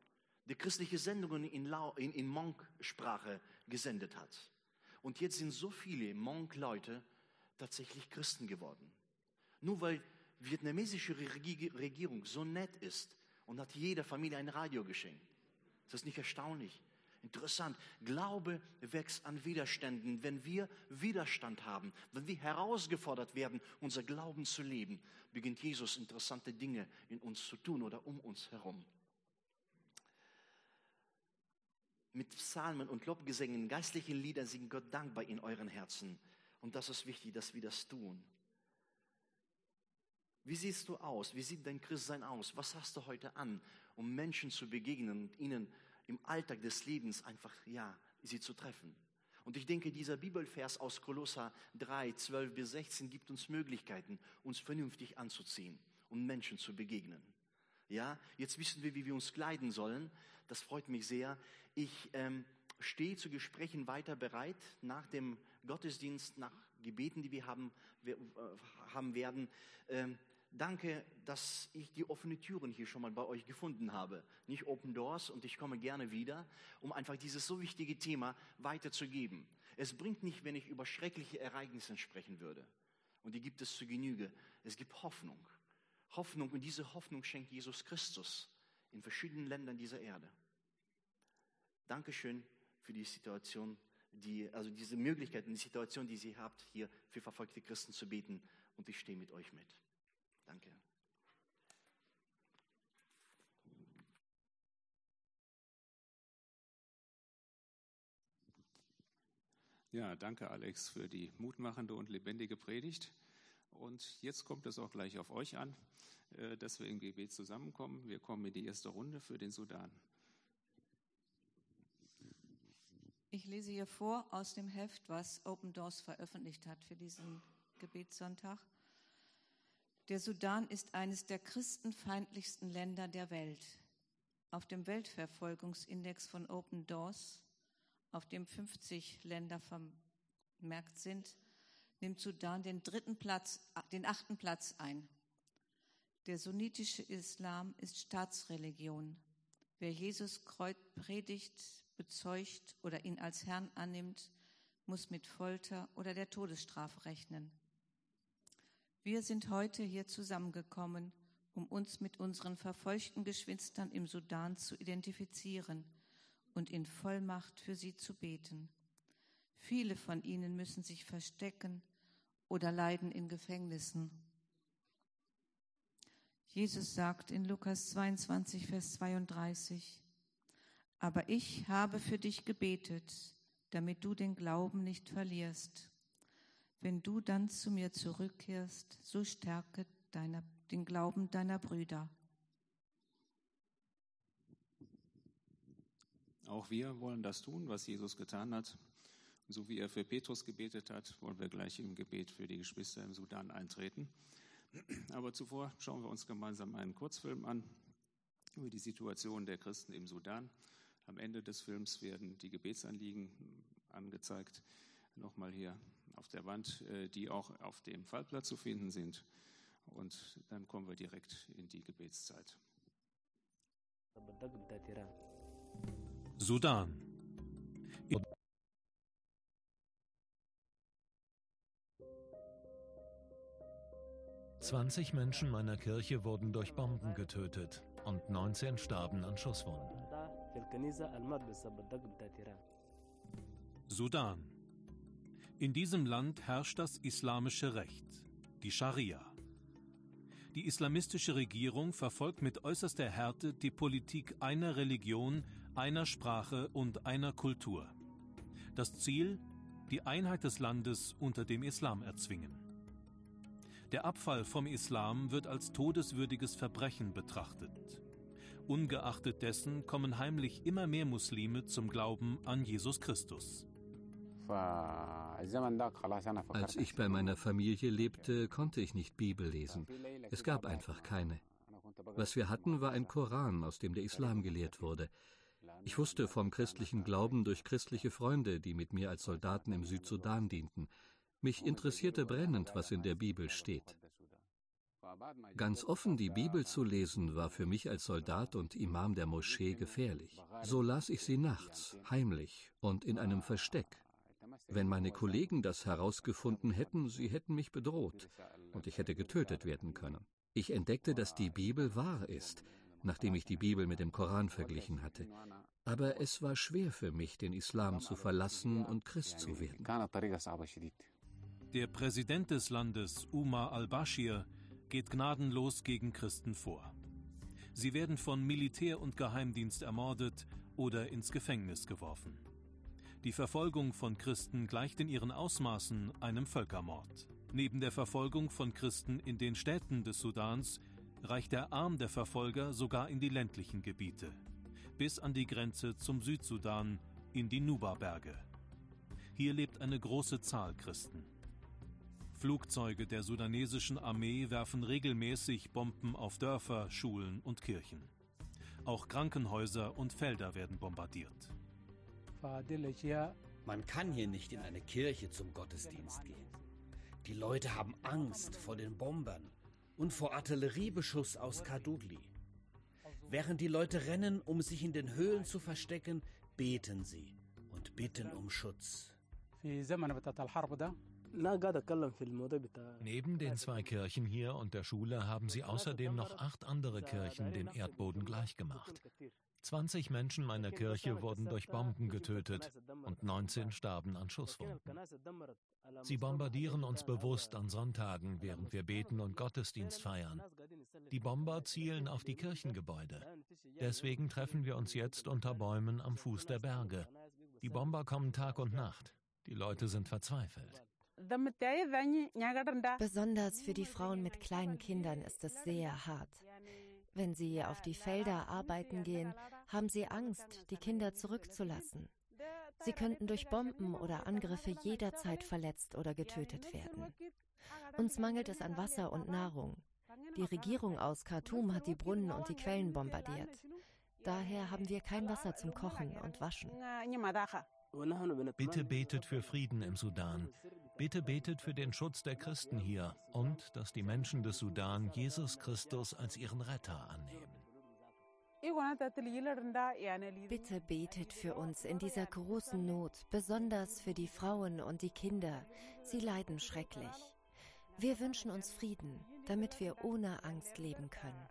der christliche Sendungen in, Lau, in, in Monk-Sprache gesendet hat. Und jetzt sind so viele Monk-Leute tatsächlich Christen geworden. Nur weil die vietnamesische Regierung so nett ist und hat jeder Familie ein Radio geschenkt. Ist das nicht erstaunlich? Interessant. Glaube wächst an Widerständen. Wenn wir Widerstand haben, wenn wir herausgefordert werden, unser Glauben zu leben, beginnt Jesus interessante Dinge in uns zu tun oder um uns herum. Mit Psalmen und Lobgesängen, geistlichen Liedern singen Gott dankbar in euren Herzen. Und das ist wichtig, dass wir das tun. Wie siehst du aus? Wie sieht dein Christsein aus? Was hast du heute an, um Menschen zu begegnen und ihnen im Alltag des Lebens einfach, ja, sie zu treffen? Und ich denke, dieser Bibelvers aus Kolosser drei, zwölf bis sechzehn gibt uns Möglichkeiten, uns vernünftig anzuziehen und Menschen zu begegnen. Ja, jetzt wissen wir, wie wir uns kleiden sollen. Das freut mich sehr. Ich ähm, stehe zu Gesprächen weiter bereit, nach dem Gottesdienst, nach Gebeten, die wir haben, wir, äh, haben werden. Ähm, Danke, dass ich die offenen Türen hier schon mal bei euch gefunden habe. Nicht Open Doors, und ich komme gerne wieder, um einfach dieses so wichtige Thema weiterzugeben. Es bringt nicht, wenn ich über schreckliche Ereignisse sprechen würde. Und die gibt es zu Genüge. Es gibt Hoffnung. Hoffnung, und diese Hoffnung schenkt Jesus Christus in verschiedenen Ländern dieser Erde. Dankeschön für die Situation, die, also diese Möglichkeit und die Situation, die Sie habt, hier für verfolgte Christen zu beten. Und ich stehe mit euch mit. Danke. Ja, danke Alex für die mutmachende und lebendige Predigt. Und jetzt kommt es auch gleich auf euch an, dass wir im Gebet zusammenkommen. Wir kommen in die erste Runde für den Sudan. Ich lese hier vor aus dem Heft, was Open Doors veröffentlicht hat für diesen Gebetssonntag. Der Sudan ist eines der christenfeindlichsten Länder der Welt. Auf dem Weltverfolgungsindex von Open Doors, auf dem fünfzig Länder vermerkt sind, nimmt Sudan den dritten Platz, den achten Platz ein. Der sunnitische Islam ist Staatsreligion. Wer Jesus Kreuz predigt, bezeugt oder ihn als Herrn annimmt, muss mit Folter oder der Todesstrafe rechnen. Wir sind heute hier zusammengekommen, um uns mit unseren verfolgten Geschwistern im Sudan zu identifizieren und in Vollmacht für sie zu beten. Viele von ihnen müssen sich verstecken oder leiden in Gefängnissen. Jesus sagt in Lukas zweiundzwanzig, Vers zweiunddreißig, aber ich habe für dich gebetet, damit du den Glauben nicht verlierst. Wenn du dann zu mir zurückkehrst, so stärke deiner, den Glauben deiner Brüder. Auch wir wollen das tun, was Jesus getan hat. So wie er für Petrus gebetet hat, wollen wir gleich im Gebet für die Geschwister im Sudan eintreten. Aber zuvor schauen wir uns gemeinsam einen Kurzfilm an über die Situation der Christen im Sudan. Am Ende des Films werden die Gebetsanliegen angezeigt. Nochmal hier auf der Wand, die auch auf dem Fallplatz zu finden sind. Und dann kommen wir direkt in die Gebetszeit. Sudan. zwanzig Menschen meiner Kirche wurden durch Bomben getötet und neunzehn starben an Schusswunden. Sudan. In diesem Land herrscht das islamische Recht, die Scharia. Die islamistische Regierung verfolgt mit äußerster Härte die Politik einer Religion, einer Sprache und einer Kultur. Das Ziel: die Einheit des Landes unter dem Islam erzwingen. Der Abfall vom Islam wird als todeswürdiges Verbrechen betrachtet. Ungeachtet dessen kommen heimlich immer mehr Muslime zum Glauben an Jesus Christus. Als ich bei meiner Familie lebte, konnte ich nicht Bibel lesen. Es gab einfach keine. Was wir hatten, war ein Koran, aus dem der Islam gelehrt wurde. Ich wusste vom christlichen Glauben durch christliche Freunde, die mit mir als Soldaten im Südsudan dienten. Mich interessierte brennend, was in der Bibel steht. Ganz offen die Bibel zu lesen, war für mich als Soldat und Imam der Moschee gefährlich. So las ich sie nachts, heimlich und in einem Versteck. Wenn meine Kollegen das herausgefunden hätten, sie hätten mich bedroht und ich hätte getötet werden können. Ich entdeckte, dass die Bibel wahr ist, nachdem ich die Bibel mit dem Koran verglichen hatte. Aber es war schwer für mich, den Islam zu verlassen und Christ zu werden. Der Präsident des Landes, Umar al-Bashir, geht gnadenlos gegen Christen vor. Sie werden von Militär und Geheimdienst ermordet oder ins Gefängnis geworfen. Die Verfolgung von Christen gleicht in ihren Ausmaßen einem Völkermord. Neben der Verfolgung von Christen in den Städten des Sudans reicht der Arm der Verfolger sogar in die ländlichen Gebiete, bis an die Grenze zum Südsudan, in die Nuba-Berge. Hier lebt eine große Zahl Christen. Flugzeuge der sudanesischen Armee werfen regelmäßig Bomben auf Dörfer, Schulen und Kirchen. Auch Krankenhäuser und Felder werden bombardiert. Man kann hier nicht in eine Kirche zum Gottesdienst gehen. Die Leute haben Angst vor den Bombern und vor Artilleriebeschuss aus Kadugli. Während die Leute rennen, um sich in den Höhlen zu verstecken, beten sie und bitten um Schutz. Neben den zwei Kirchen hier und der Schule haben sie außerdem noch acht andere Kirchen dem Erdboden gleichgemacht. zwanzig Menschen meiner Kirche wurden durch Bomben getötet und neunzehn starben an Schusswunden. Sie bombardieren uns bewusst an Sonntagen, während wir beten und Gottesdienst feiern. Die Bomber zielen auf die Kirchengebäude. Deswegen treffen wir uns jetzt unter Bäumen am Fuß der Berge. Die Bomber kommen Tag und Nacht. Die Leute sind verzweifelt. Besonders für die Frauen mit kleinen Kindern ist es sehr hart. Wenn sie auf die Felder arbeiten gehen, haben sie Angst, die Kinder zurückzulassen. Sie könnten durch Bomben oder Angriffe jederzeit verletzt oder getötet werden. Uns mangelt es an Wasser und Nahrung. Die Regierung aus Khartoum hat die Brunnen und die Quellen bombardiert. Daher haben wir kein Wasser zum Kochen und Waschen. Bitte betet für Frieden im Sudan. Bitte betet für den Schutz der Christen hier und dass die Menschen des Sudan Jesus Christus als ihren Retter annehmen. Bitte betet für uns in dieser großen Not, besonders für die Frauen und die Kinder. Sie leiden schrecklich. Wir wünschen uns Frieden, damit wir ohne Angst leben können.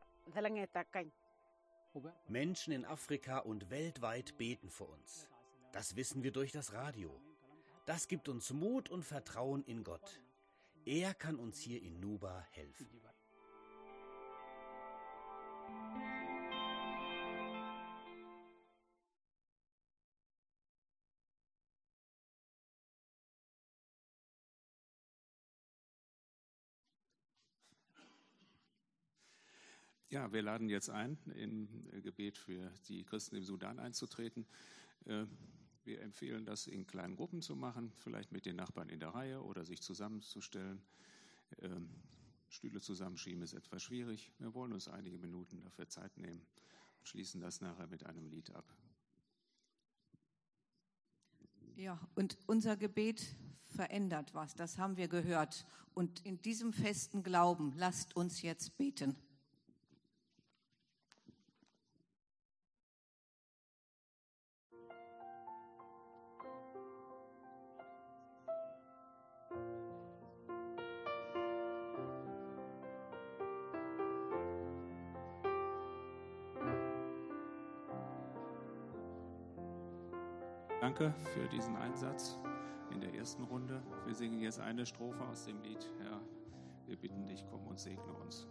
Menschen in Afrika und weltweit beten für uns. Das wissen wir durch das Radio. Das gibt uns Mut und Vertrauen in Gott. Er kann uns hier in Nuba helfen. Ja, wir laden jetzt ein, in Gebet für die Christen im Sudan einzutreten. Wir empfehlen das in kleinen Gruppen zu machen, vielleicht mit den Nachbarn in der Reihe oder sich zusammenzustellen. Stühle zusammenschieben ist etwas schwierig. Wir wollen uns einige Minuten dafür Zeit nehmen und schließen das nachher mit einem Lied ab. Ja, und unser Gebet verändert was, das haben wir gehört. Und in diesem festen Glauben lasst uns jetzt beten. Danke für diesen Einsatz in der ersten Runde. Wir singen jetzt eine Strophe aus dem Lied. Herr, wir bitten dich, komm und segne uns.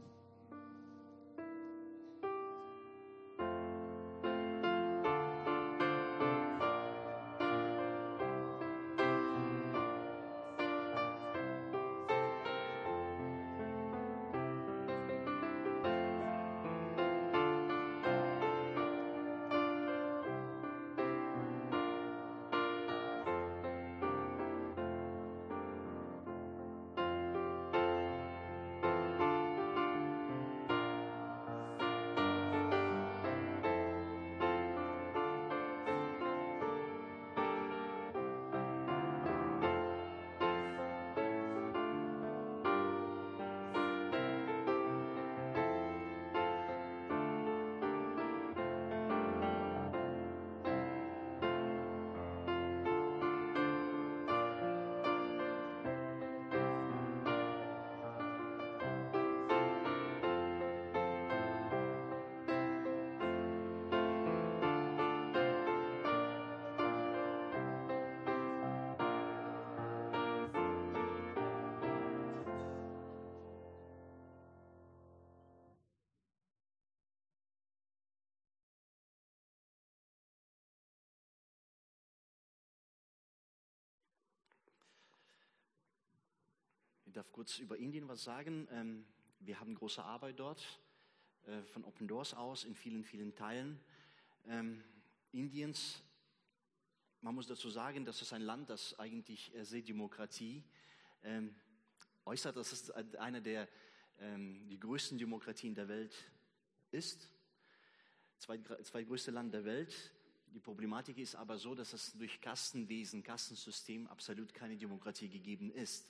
Ich darf kurz über Indien was sagen. Ähm, wir haben große Arbeit dort, äh, von Open Doors aus, in vielen, vielen Teilen ähm, Indiens. Man muss dazu sagen, das ist ein Land, das eigentlich äh, sehr Demokratie ähm, äußert. Das ist eine der ähm, die größten Demokratien der Welt ist. Zweit, zweitgrößte Land der Welt. Die Problematik ist aber so, dass es durch Kastenwesen, Kastensystem absolut keine Demokratie gegeben ist.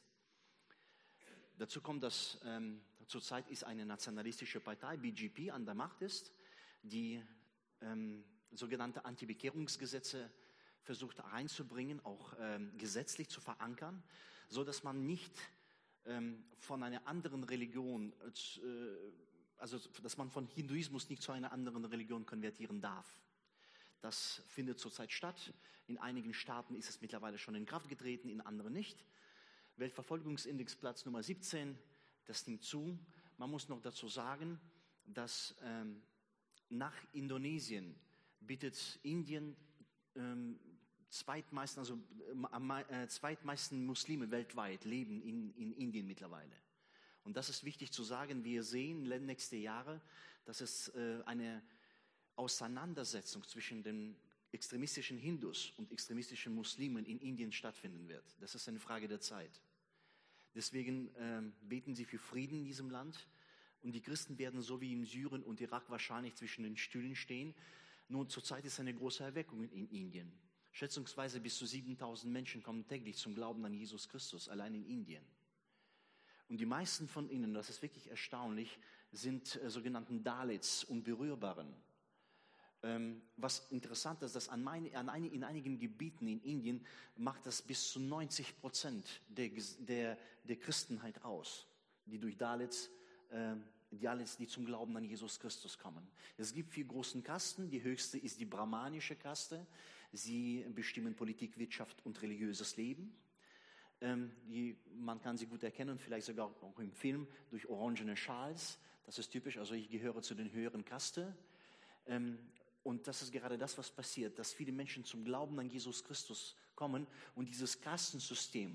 Dazu kommt, dass ähm, zurzeit ist eine nationalistische Partei, B J P, an der Macht ist, die ähm, sogenannte Anti-Bekehrungsgesetze versucht einzubringen, auch ähm, gesetzlich zu verankern, so dass man nicht ähm, von einer anderen Religion, äh, also dass man von Hinduismus nicht zu einer anderen Religion konvertieren darf. Das findet zurzeit statt. In einigen Staaten ist es mittlerweile schon in Kraft getreten, in anderen nicht. Weltverfolgungsindex Platz Nummer siebzehn, das nimmt zu. Man muss noch dazu sagen, dass ähm, nach Indonesien bietet Indien ähm, zweitmeisten, also äh, zweitmeisten Muslime weltweit leben in, in Indien mittlerweile. Und das ist wichtig zu sagen. Wir sehen in den nächsten Jahren, dass es äh, eine Auseinandersetzung zwischen den extremistischen Hindus und extremistischen Muslimen in Indien stattfinden wird. Das ist eine Frage der Zeit. Deswegen ähm, beten sie für Frieden in diesem Land. Und die Christen werden so wie in Syrien und Irak wahrscheinlich zwischen den Stühlen stehen. Nun, zurzeit ist eine große Erweckung in Indien. Schätzungsweise bis zu siebentausend Menschen kommen täglich zum Glauben an Jesus Christus, allein in Indien. Und die meisten von ihnen, das ist wirklich erstaunlich, sind äh, sogenannten Dalits, Unberührbaren. Ähm, was interessant ist, dass an meine, an eine, in einigen Gebieten in Indien macht das bis zu neunzig Prozent der, der, der Christenheit aus, die durch Dalits, äh, die Dalits, die zum Glauben an Jesus Christus kommen. Es gibt vier großen Kasten. Die höchste ist die brahmanische Kaste. Sie bestimmen Politik, Wirtschaft und religiöses Leben. Ähm, die, man kann sie gut erkennen, vielleicht sogar auch im Film, durch orangene Schals. Das ist typisch, also ich gehöre zu den höheren Kaste. Ähm, Und das ist gerade das, was passiert, dass viele Menschen zum Glauben an Jesus Christus kommen und dieses Kastensystem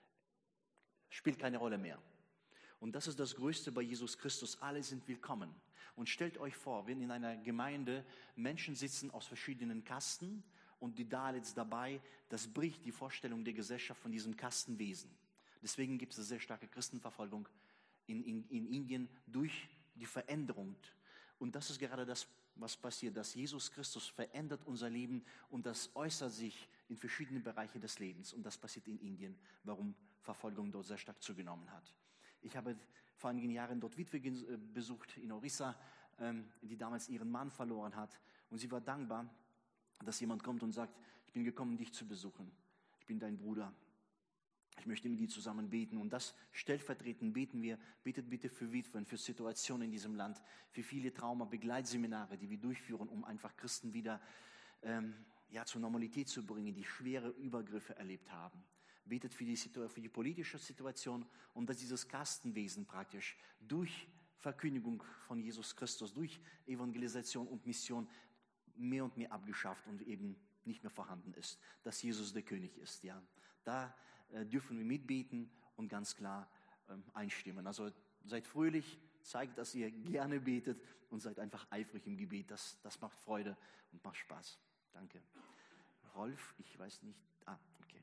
spielt keine Rolle mehr. Und das ist das Größte bei Jesus Christus, alle sind willkommen. Und stellt euch vor, wenn in einer Gemeinde Menschen sitzen aus verschiedenen Kasten und die Dalits dabei, das bricht die Vorstellung der Gesellschaft von diesem Kastenwesen. Deswegen gibt es eine sehr starke Christenverfolgung in, in, in Indien durch die Veränderung. Und das ist gerade das, was passiert, dass Jesus Christus verändert unser Leben und das äußert sich in verschiedenen Bereichen des Lebens. Und das passiert in Indien, warum Verfolgung dort sehr stark zugenommen hat. Ich habe vor einigen Jahren dort Witwe besucht in Orissa, die damals ihren Mann verloren hat. Und sie war dankbar, dass jemand kommt und sagt, ich bin gekommen, dich zu besuchen. Ich bin dein Bruder. Ich möchte mit dir zusammen beten. Und das stellvertretend beten wir, betet bitte für Witwen, für Situationen in diesem Land, für viele Trauma-Begleitseminare, die wir durchführen, um einfach Christen wieder ähm, ja, zur Normalität zu bringen, die schwere Übergriffe erlebt haben. Betet für die, für die politische Situation und dass dieses Kastenwesen praktisch durch Verkündigung von Jesus Christus, durch Evangelisation und Mission mehr und mehr abgeschafft und eben nicht mehr vorhanden ist, dass Jesus der König ist. Ja, da äh, dürfen wir mitbeten und ganz klar ähm, einstimmen. Also seid fröhlich, zeigt, dass ihr gerne betet und seid einfach eifrig im Gebet. Das, das macht Freude und macht Spaß. Danke. Rolf, ich weiß nicht. Ah, okay.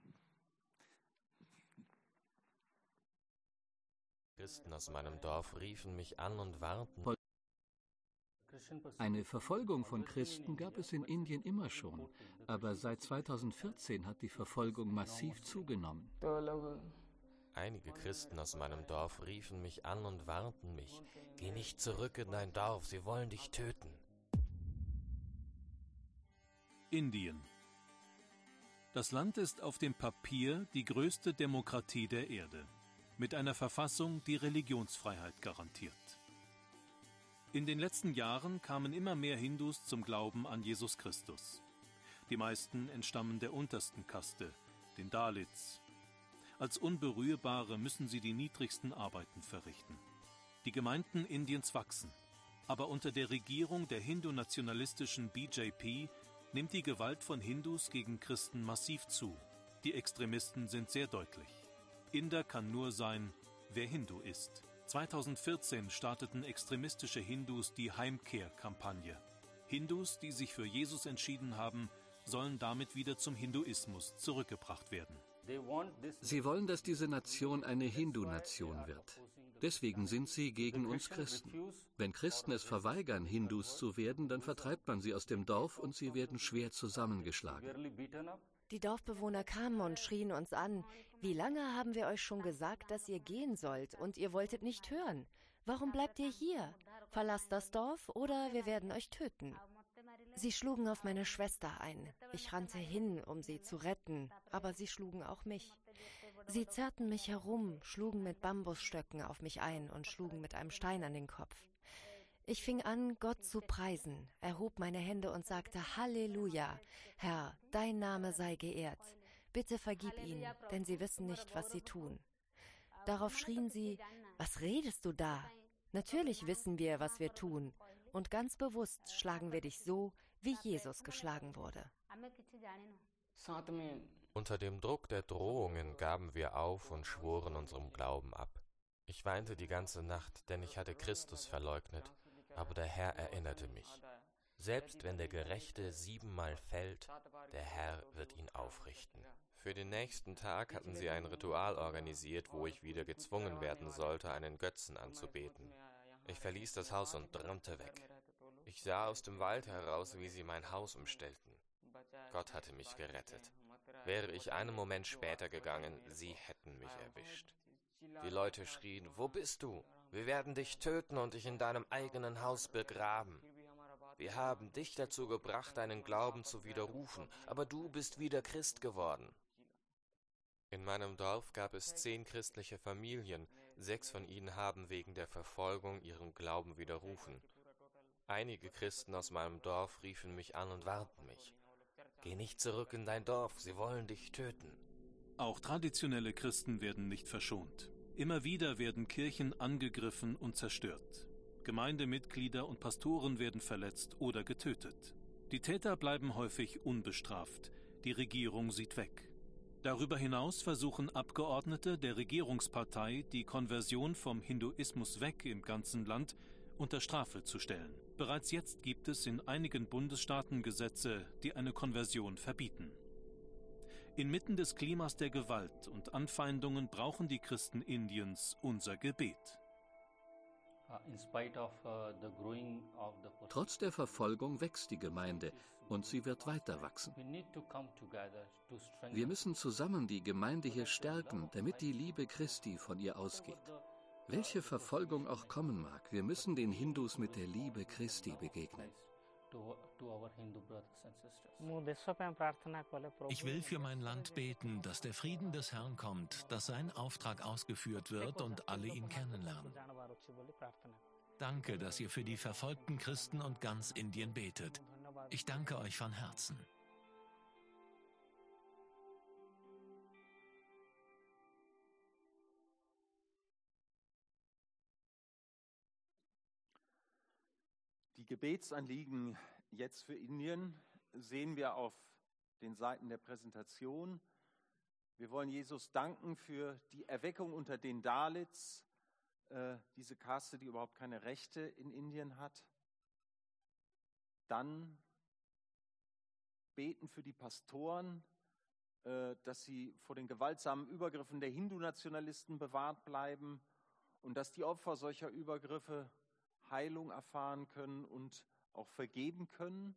Christen aus meinem Dorf riefen mich an und warnten. Eine Verfolgung von Christen gab es in Indien immer schon, aber seit zweitausendvierzehn hat die Verfolgung massiv zugenommen. Einige Christen aus meinem Dorf riefen mich an und warnten mich. Geh nicht zurück in dein Dorf, sie wollen dich töten. Indien. Das Land ist auf dem Papier die größte Demokratie der Erde, mit einer Verfassung, die Religionsfreiheit garantiert. In den letzten Jahren kamen immer mehr Hindus zum Glauben an Jesus Christus. Die meisten entstammen der untersten Kaste, den Dalits. Als Unberührbare müssen sie die niedrigsten Arbeiten verrichten. Die Gemeinden Indiens wachsen, aber unter der Regierung der hindu-nationalistischen B J P nimmt die Gewalt von Hindus gegen Christen massiv zu. Die Extremisten sind sehr deutlich. Inder kann nur sein, wer Hindu ist. zweitausendvierzehn starteten extremistische Hindus die Heimkehr-Kampagne. Hindus, die sich für Jesus entschieden haben, sollen damit wieder zum Hinduismus zurückgebracht werden. Sie wollen, dass diese Nation eine Hindu-Nation wird. Deswegen sind sie gegen uns Christen. Wenn Christen es verweigern, Hindus zu werden, dann vertreibt man sie aus dem Dorf und sie werden schwer zusammengeschlagen. Die Dorfbewohner kamen und schrien uns an: Wie lange haben wir euch schon gesagt, dass ihr gehen sollt, und ihr wolltet nicht hören? Warum bleibt ihr hier? Verlasst das Dorf oder wir werden euch töten. Sie schlugen auf meine Schwester ein. Ich rannte hin, um sie zu retten, aber sie schlugen auch mich. Sie zerrten mich herum, schlugen mit Bambusstöcken auf mich ein und schlugen mit einem Stein an den Kopf. Ich fing an, Gott zu preisen, erhob meine Hände und sagte: Halleluja, Herr, dein Name sei geehrt. Bitte vergib ihnen, denn sie wissen nicht, was sie tun. Darauf schrien sie: Was redest du da? Natürlich wissen wir, was wir tun. Und ganz bewusst schlagen wir dich so, wie Jesus geschlagen wurde. Unter dem Druck der Drohungen gaben wir auf und schworen unserem Glauben ab. Ich weinte die ganze Nacht, denn ich hatte Christus verleugnet, aber der Herr erinnerte mich. Selbst wenn der Gerechte siebenmal fällt, der Herr wird ihn aufrichten. Für den nächsten Tag hatten sie ein Ritual organisiert, wo ich wieder gezwungen werden sollte, einen Götzen anzubeten. Ich verließ das Haus und rannte weg. Ich sah aus dem Wald heraus, wie sie mein Haus umstellten. Gott hatte mich gerettet. Wäre ich einen Moment später gegangen, sie hätten mich erwischt. Die Leute schrien: Wo bist du? Wir werden dich töten und dich in deinem eigenen Haus begraben. Wir haben dich dazu gebracht, deinen Glauben zu widerrufen, aber du bist wieder Christ geworden. In meinem Dorf gab es zehn christliche Familien. Sechs von ihnen haben wegen der Verfolgung ihren Glauben widerrufen. Einige Christen aus meinem Dorf riefen mich an und warnten mich: Geh nicht zurück in dein Dorf, sie wollen dich töten. Auch traditionelle Christen werden nicht verschont. Immer wieder werden Kirchen angegriffen und zerstört. Gemeindemitglieder und Pastoren werden verletzt oder getötet. Die Täter bleiben häufig unbestraft. Die Regierung sieht weg. Darüber hinaus versuchen Abgeordnete der Regierungspartei, die Konversion vom Hinduismus weg im ganzen Land unter Strafe zu stellen. Bereits jetzt gibt es in einigen Bundesstaaten Gesetze, die eine Konversion verbieten. Inmitten des Klimas der Gewalt und Anfeindungen brauchen die Christen Indiens unser Gebet. Trotz der Verfolgung wächst die Gemeinde und sie wird weiter wachsen. Wir müssen zusammen die Gemeinde hier stärken, damit die Liebe Christi von ihr ausgeht. Welche Verfolgung auch kommen mag, wir müssen den Hindus mit der Liebe Christi begegnen. Ich will für mein Land beten, dass der Frieden des Herrn kommt, dass sein Auftrag ausgeführt wird und alle ihn kennenlernen. Danke, dass ihr für die verfolgten Christen und ganz Indien betet. Ich danke euch von Herzen. Die Gebetsanliegen jetzt für Indien sehen wir auf den Seiten der Präsentation. Wir wollen Jesus danken für die Erweckung unter den Dalits, äh, diese Kaste, die überhaupt keine Rechte in Indien hat. Dann beten für die Pastoren, äh, dass sie vor den gewaltsamen Übergriffen der Hindu-Nationalisten bewahrt bleiben und dass die Opfer solcher Übergriffe Heilung erfahren können und auch vergeben können.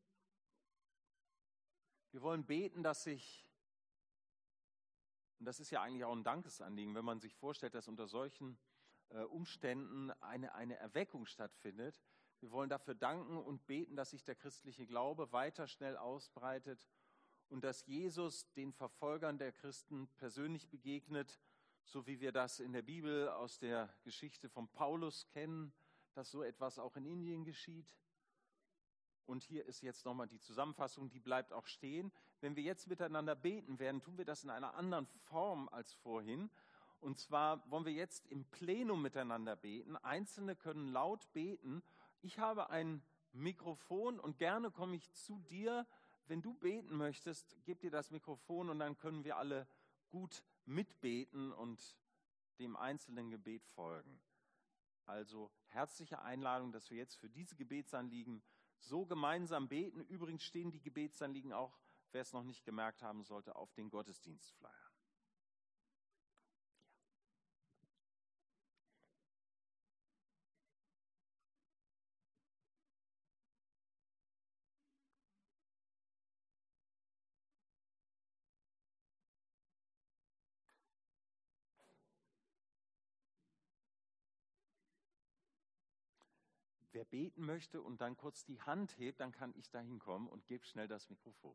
Wir wollen beten, dass sich, und das ist ja eigentlich auch ein Dankesanliegen, wenn man sich vorstellt, dass unter solchen äh, Umständen eine, eine Erweckung stattfindet. Wir wollen dafür danken und beten, dass sich der christliche Glaube weiter schnell ausbreitet und dass Jesus den Verfolgern der Christen persönlich begegnet, so wie wir das in der Bibel aus der Geschichte von Paulus kennen, dass so etwas auch in Indien geschieht. Und hier ist jetzt nochmal die Zusammenfassung, die bleibt auch stehen. Wenn wir jetzt miteinander beten werden, tun wir das in einer anderen Form als vorhin. Und zwar wollen wir jetzt im Plenum miteinander beten. Einzelne können laut beten. Ich habe ein Mikrofon und gerne komme ich zu dir. Wenn du beten möchtest, gib dir das Mikrofon und dann können wir alle gut mitbeten und dem einzelnen Gebet folgen. Also herzliche Einladung, dass wir jetzt für diese Gebetsanliegen so gemeinsam beten. Übrigens stehen die Gebetsanliegen auch, wer es noch nicht gemerkt haben sollte, auf den Gottesdienstflyern. Wer beten möchte und dann kurz die Hand hebt, dann kann ich da hinkommen und gebe schnell das Mikrofon.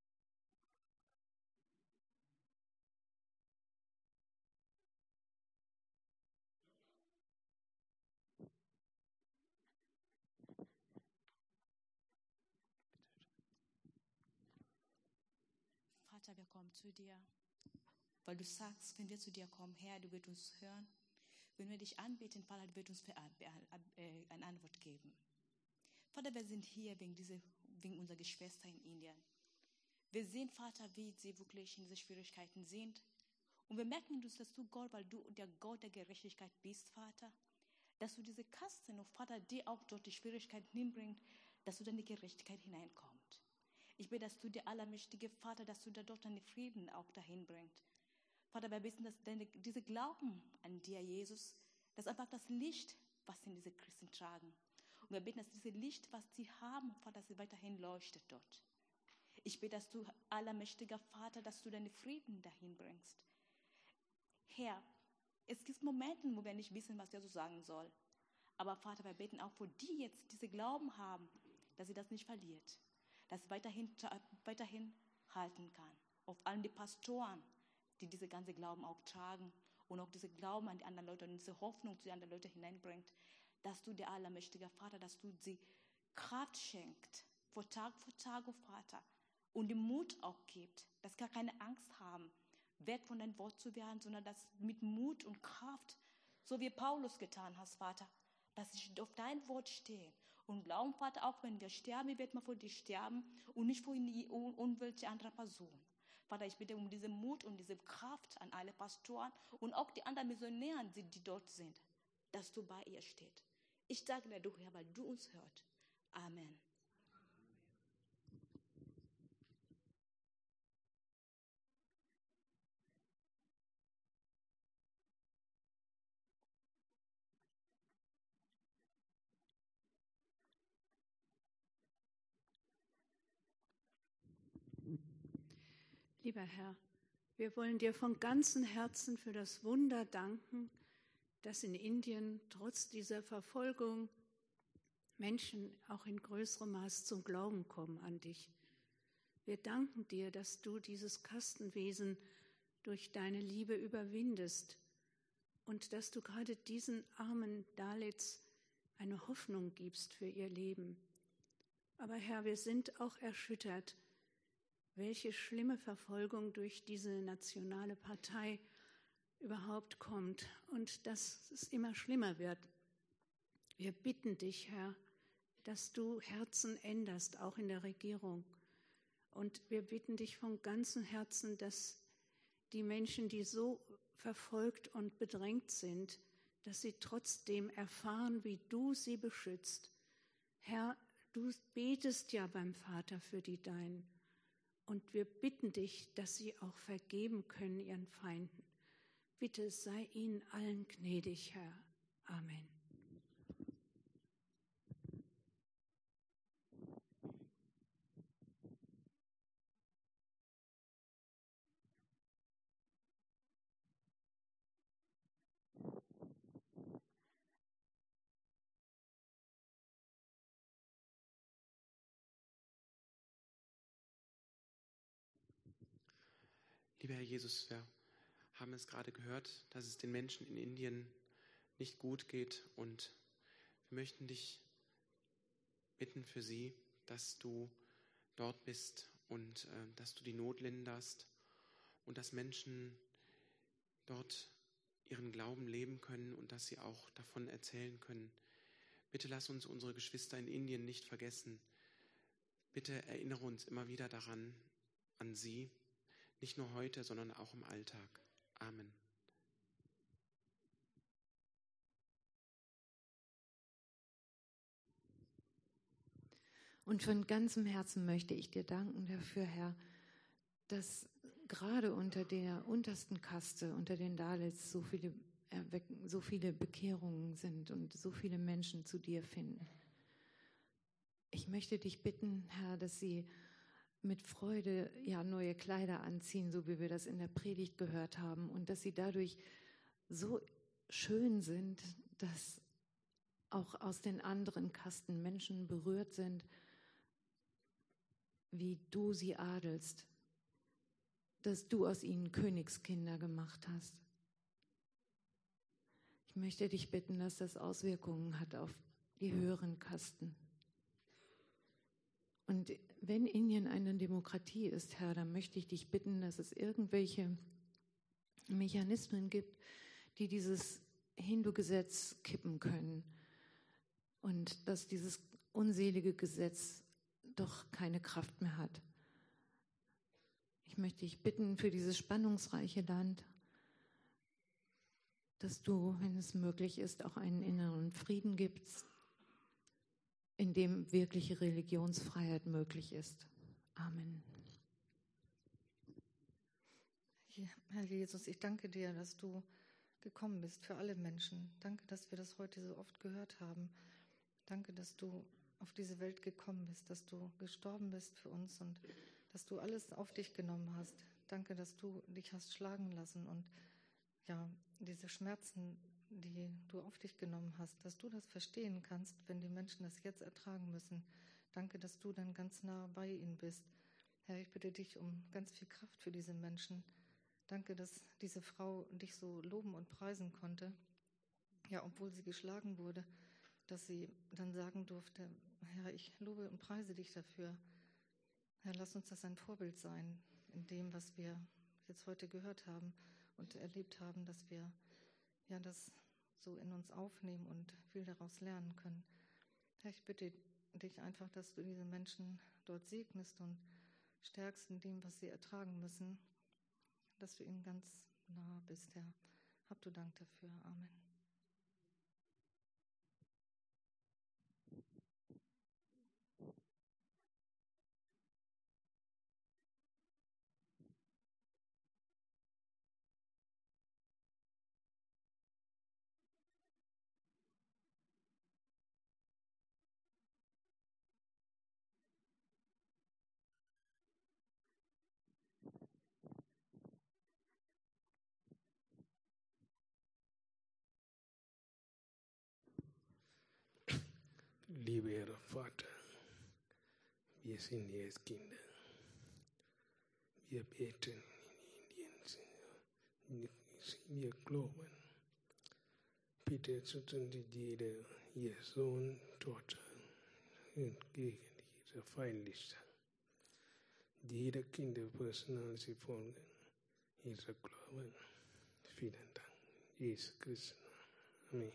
Vater, wir kommen zu dir, weil du sagst, wenn wir zu dir kommen, Herr, du wirst uns hören. Wenn wir dich anbeten, Vater, du wirst uns eine Antwort geben. Vater, wir sind hier wegen, diese, wegen unserer Geschwister in Indien. Wir sehen, Vater, wie sie wirklich in diese Schwierigkeiten sind. Und wir merken uns, dass du Gott, weil du der Gott der Gerechtigkeit bist, Vater, dass du diese Kasten, und Vater, die auch dort die Schwierigkeiten hinbringt, dass du dann die Gerechtigkeit hineinkommt. Ich bete, dass du der allermächtige Vater, dass du da dort deinen Frieden auch dahin bringst. Vater, wir wissen, dass deine, diese Glauben an dir, Jesus, das ist einfach das Licht, was in diese Christen tragen. Und wir beten, dass dieses Licht, was sie haben, Vater, dass sie weiterhin leuchtet dort. Ich bete, dass du, allermächtiger Vater, dass du deinen Frieden dahin bringst. Herr, es gibt Momente, wo wir nicht wissen, was wir so sagen sollen. Aber Vater, wir beten auch für die jetzt, die diese Glauben haben, dass sie das nicht verliert. Dass sie weiterhin, weiterhin halten kann. Auf allem die Pastoren, die diese ganze Glauben auch tragen und auch diese Glauben an die anderen Leute und diese Hoffnung zu den anderen Leuten hineinbringt, dass du, der allermächtige Vater, dass du sie Kraft schenkst, vor Tag für Tag, oh Vater, und den Mut auch gibt, dass sie gar keine Angst haben, weg von deinem Wort zu werden, sondern dass mit Mut und Kraft, so wie Paulus getan hat, Vater, dass sie auf dein Wort stehen und glauben, Vater, auch wenn wir sterben, wir werden mal vor dir sterben und nicht vor irgendwelche andere Person. Vater, ich bitte um diesen Mut und diese Kraft an alle Pastoren und auch die anderen Missionären, die, die dort sind, dass du bei ihr stehst. Ich danke dir, du Herr, weil du uns hört. Amen. Lieber Herr, wir wollen dir von ganzem Herzen für das Wunder danken, dass in Indien trotz dieser Verfolgung Menschen auch in größerem Maß zum Glauben kommen an dich. Wir danken dir, dass du dieses Kastenwesen durch deine Liebe überwindest und dass du gerade diesen armen Dalits eine Hoffnung gibst für ihr Leben. Aber Herr, wir sind auch erschüttert, welche schlimme Verfolgung durch diese nationale Partei überhaupt kommt und dass es immer schlimmer wird. Wir bitten dich, Herr, dass du Herzen änderst, auch in der Regierung. Und wir bitten dich von ganzem Herzen, dass die Menschen, die so verfolgt und bedrängt sind, dass sie trotzdem erfahren, wie du sie beschützt. Herr, du betest ja beim Vater für die Deinen. Und wir bitten dich, dass sie auch vergeben können ihren Feinden. Bitte sei ihnen allen gnädig, Herr. Amen. Lieber Herr Jesus, wir haben es gerade gehört, dass es den Menschen in Indien nicht gut geht und wir möchten dich bitten für sie, dass du dort bist und äh, dass du die Not linderst und dass Menschen dort ihren Glauben leben können und dass sie auch davon erzählen können. Bitte lass uns unsere Geschwister in Indien nicht vergessen. Bitte erinnere uns immer wieder daran, an sie, nicht nur heute, sondern auch im Alltag. Amen. Und von ganzem Herzen möchte ich dir danken dafür, Herr, dass gerade unter der untersten Kaste, unter den Dalits, so viele, Erwecken, so viele Bekehrungen sind und so viele Menschen zu dir finden. Ich möchte dich bitten, Herr, dass sie mit Freude ja neue Kleider anziehen, so wie wir das in der Predigt gehört haben, und dass sie dadurch so schön sind, dass auch aus den anderen Kasten Menschen berührt sind, wie du sie adelst, dass du aus ihnen Königskinder gemacht hast. Ich möchte dich bitten, dass das Auswirkungen hat auf die höheren Kasten. Und wenn Indien eine Demokratie ist, Herr, dann möchte ich dich bitten, dass es irgendwelche Mechanismen gibt, die dieses Hindu-Gesetz kippen können und dass dieses unselige Gesetz doch keine Kraft mehr hat. Ich möchte dich bitten für dieses spannungsreiche Land, dass du, wenn es möglich ist, auch einen inneren Frieden gibst, in dem wirkliche Religionsfreiheit möglich ist. Amen. Herr Jesus, ich danke dir, dass du gekommen bist für alle Menschen. Danke, dass wir das heute so oft gehört haben. Danke, dass du auf diese Welt gekommen bist, dass du gestorben bist für uns und dass du alles auf dich genommen hast. Danke, dass du dich hast schlagen lassen und ja, diese Schmerzen, die du auf dich genommen hast, dass du das verstehen kannst, wenn die Menschen das jetzt ertragen müssen. Danke, dass du dann ganz nah bei ihnen bist. Herr, ich bitte dich um ganz viel Kraft für diese Menschen. Danke, dass diese Frau dich so loben und preisen konnte, ja, obwohl sie geschlagen wurde, dass sie dann sagen durfte, Herr, ich lobe und preise dich dafür. Herr, lass uns das ein Vorbild sein in dem, was wir jetzt heute gehört haben und erlebt haben, dass wir ja das so in uns aufnehmen und viel daraus lernen können. Herr, ich bitte dich einfach, dass du diese Menschen dort segnest und stärkst in dem, was sie ertragen müssen, dass du ihnen ganz nahe bist, Herr. Hab du Dank dafür. Amen. Lieber Herr Vater, wir sind jetzt Kinder. Wir beten in Indien, wir glauben. Bitte schützen Sie jeder, Ihr Sohn, Tochter, gegen diese Feindlichkeit. Jede Kinder personal sie folgen, ihre Glauben. Vielen Dank. Jesus Christus. Amen.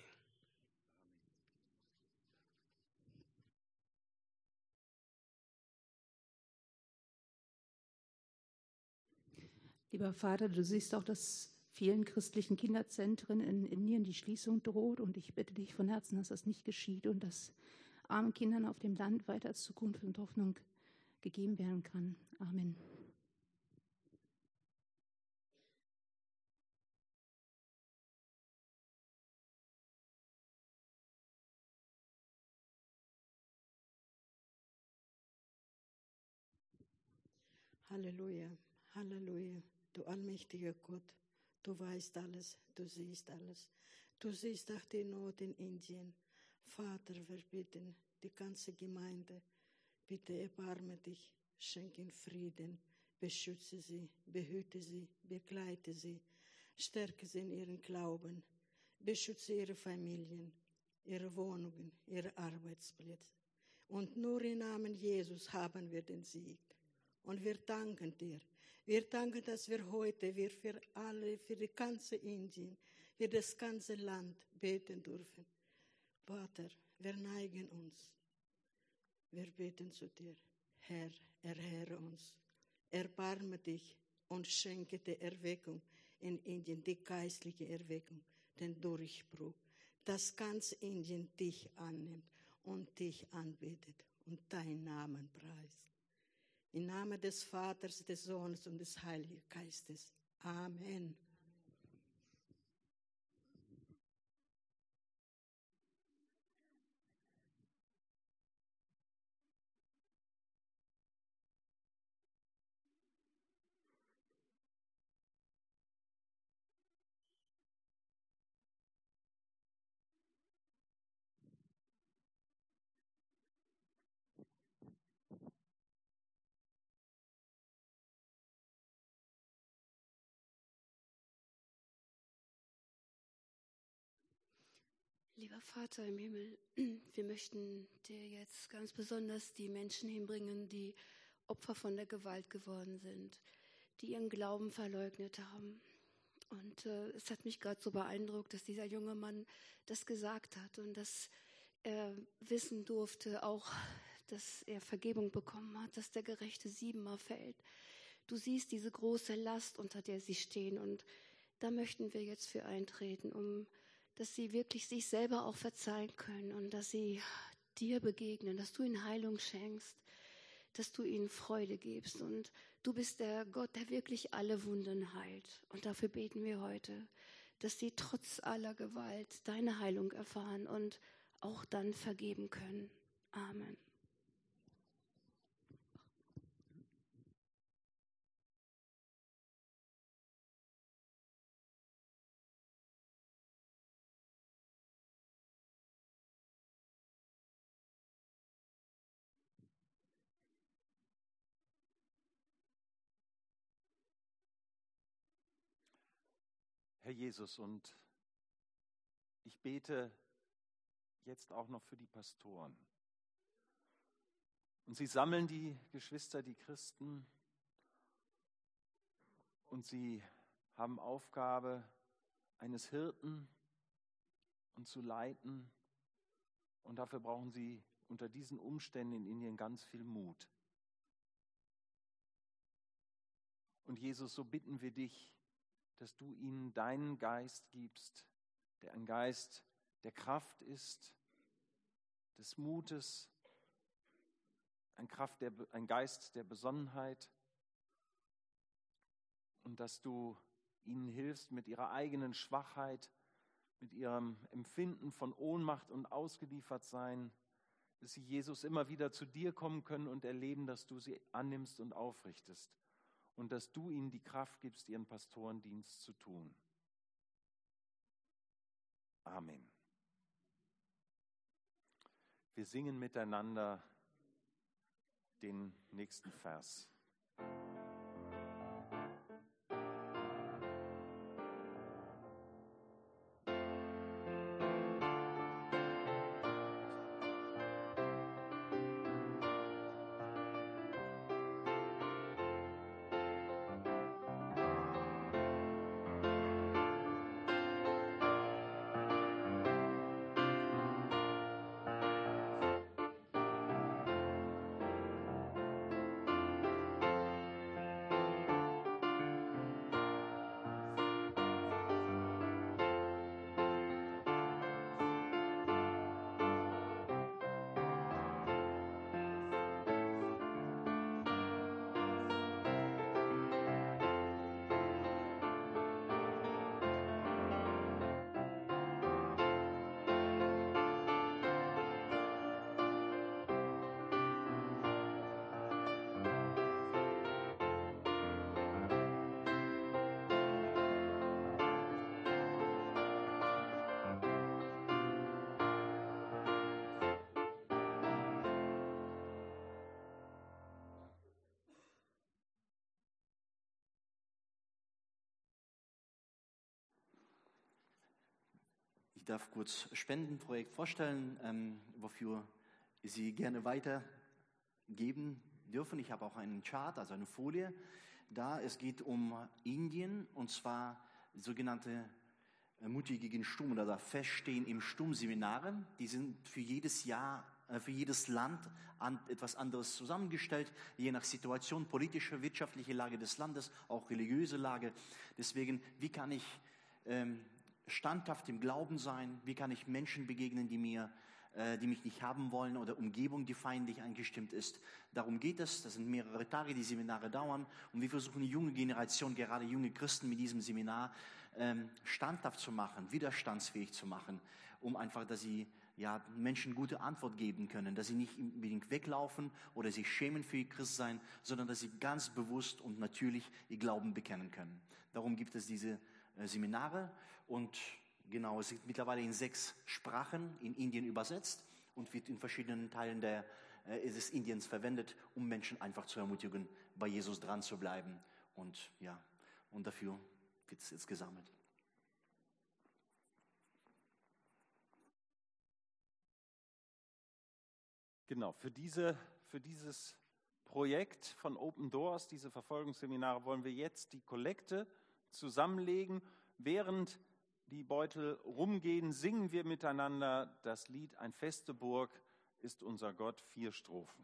Lieber Vater, du siehst auch, dass vielen christlichen Kinderzentren in Indien die Schließung droht. Und ich bitte dich von Herzen, dass das nicht geschieht und dass armen Kindern auf dem Land weiter Zukunft und Hoffnung gegeben werden kann. Amen. Halleluja, Halleluja. Du allmächtiger Gott, du weißt alles, du siehst alles. Du siehst auch die Not in Indien. Vater, wir bitten die ganze Gemeinde, bitte erbarme dich, schenk ihnen Frieden, beschütze sie, behüte sie, begleite sie, stärke sie in ihren Glauben, beschütze ihre Familien, ihre Wohnungen, ihre Arbeitsplätze. Und nur im Namen Jesus haben wir den Sieg. Und wir danken dir. Wir danken, dass wir heute, wir für alle, für die ganze Indien, für das ganze Land beten dürfen. Vater, wir neigen uns. Wir beten zu dir. Herr, erhöre uns. Erbarme dich und schenke die Erweckung in Indien, die geistliche Erweckung, den Durchbruch, dass ganz Indien dich annimmt und dich anbetet. und deinen Namen preist. Im Namen des Vaters, des Sohnes und des Heiligen Geistes. Amen. Lieber Vater im Himmel, wir möchten dir jetzt ganz besonders die Menschen hinbringen, die Opfer von der Gewalt geworden sind, die ihren Glauben verleugnet haben. Und äh, es hat mich gerade so beeindruckt, dass dieser junge Mann das gesagt hat und dass er wissen durfte, auch, dass er Vergebung bekommen hat, dass der Gerechte siebenmal fällt. Du siehst diese große Last, unter der sie stehen, und da möchten wir jetzt für eintreten, um dass sie wirklich sich selber auch verzeihen können und dass sie dir begegnen, dass du ihnen Heilung schenkst, dass du ihnen Freude gibst. Und du bist der Gott, der wirklich alle Wunden heilt. Und dafür beten wir heute, dass sie trotz aller Gewalt deine Heilung erfahren und auch dann vergeben können. Amen. Herr Jesus, und ich bete jetzt auch noch für die Pastoren. Und sie sammeln die Geschwister, die Christen, und sie haben Aufgabe eines Hirten und zu leiten. Und dafür brauchen sie unter diesen Umständen in Indien ganz viel Mut. Und Jesus, so bitten wir dich, dass du ihnen deinen Geist gibst, der ein Geist der Kraft ist, des Mutes, ein, Kraft der, ein Geist der Besonnenheit, und dass du ihnen hilfst mit ihrer eigenen Schwachheit, mit ihrem Empfinden von Ohnmacht und Ausgeliefertsein, dass sie, Jesus, immer wieder zu dir kommen können und erleben, dass du sie annimmst und aufrichtest. Und dass du ihnen die Kraft gibst, ihren Pastorendienst zu tun. Amen. Wir singen miteinander den nächsten Vers. Ich darf kurz Spendenprojekt vorstellen, ähm, wofür Sie gerne weitergeben dürfen. Ich habe auch einen Chart, also eine Folie da. Es geht um Indien, und zwar sogenannte Mutige gegen Sturm oder Feststehen im Sturm-Seminare. Die sind für jedes Jahr, äh, für jedes Land an, etwas anderes zusammengestellt, je nach Situation, politische, wirtschaftliche Lage des Landes, auch religiöse Lage. Deswegen, wie kann ich ähm, standhaft im Glauben sein? Wie kann ich Menschen begegnen, die mir äh, die mich nicht haben wollen oder Umgebung, die feindlich eingestimmt ist. Darum geht es. Das sind mehrere Tage, die Seminare dauern. Und wir versuchen, die junge Generation, gerade junge Christen mit diesem Seminar ähm, standhaft zu machen, widerstandsfähig zu machen, um einfach, dass sie ja, Menschen gute Antwort geben können, dass sie nicht unbedingt weglaufen oder sich schämen für ihr Christsein, sondern dass sie ganz bewusst und natürlich ihr Glauben bekennen können. Darum gibt es diese äh, Seminare und genau, es sind mittlerweile in sechs Sprachen in Indien übersetzt und wird in verschiedenen Teilen der, äh, des Indiens verwendet, um Menschen einfach zu ermutigen, bei Jesus dran zu bleiben. Und ja, und dafür wird es jetzt gesammelt. Genau, für, diese, für dieses Projekt von Open Doors, diese Verfolgungsseminare, wollen wir jetzt die Kollekte zusammenlegen. Während die Beutel rumgehen, singen wir miteinander das Lied Ein feste Burg ist unser Gott, vier Strophen.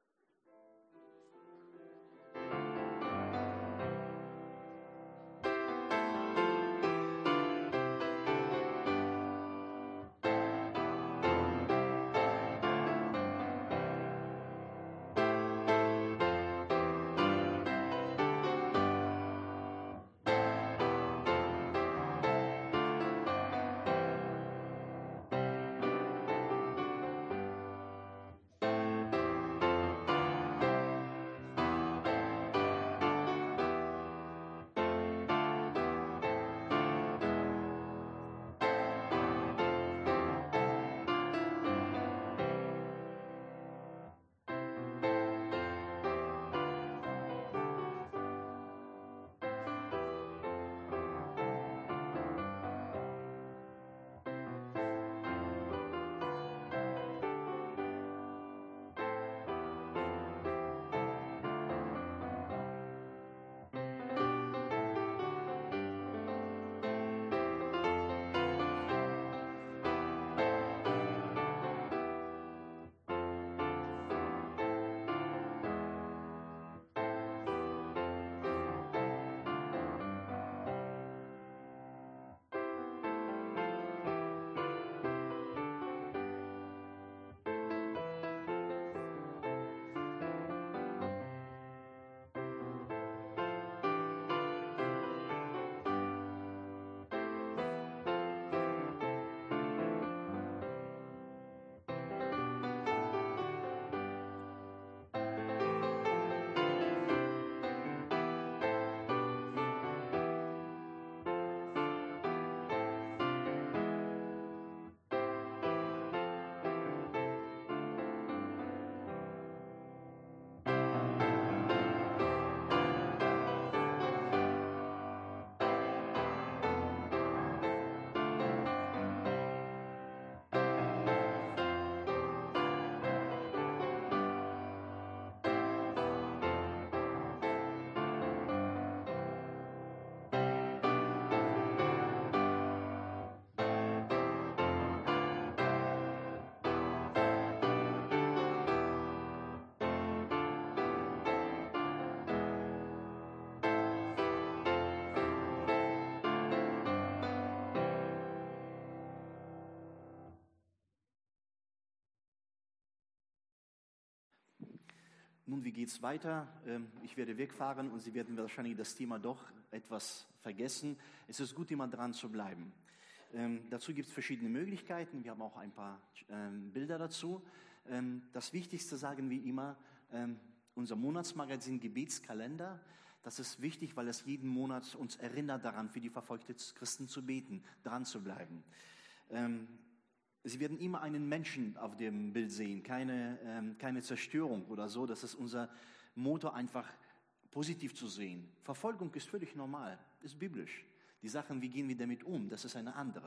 Nun, wie geht es weiter? Ich werde wegfahren und Sie werden wahrscheinlich das Thema doch etwas vergessen. Es ist gut, immer dran zu bleiben. Ähm, dazu gibt es verschiedene Möglichkeiten. Wir haben auch ein paar ähm, Bilder dazu. Ähm, das Wichtigste sagen wir immer, ähm, unser Monatsmagazin Gebetskalender. Das ist wichtig, weil es jeden Monat uns erinnert daran, für die verfolgten Christen zu beten, dran zu bleiben. Ähm, Sie werden immer einen Menschen auf dem Bild sehen, keine, ähm, keine Zerstörung oder so. Das ist unser Motto, einfach positiv zu sehen. Verfolgung ist völlig normal, ist biblisch. Die Sachen, wie gehen wir damit um, das ist eine andere.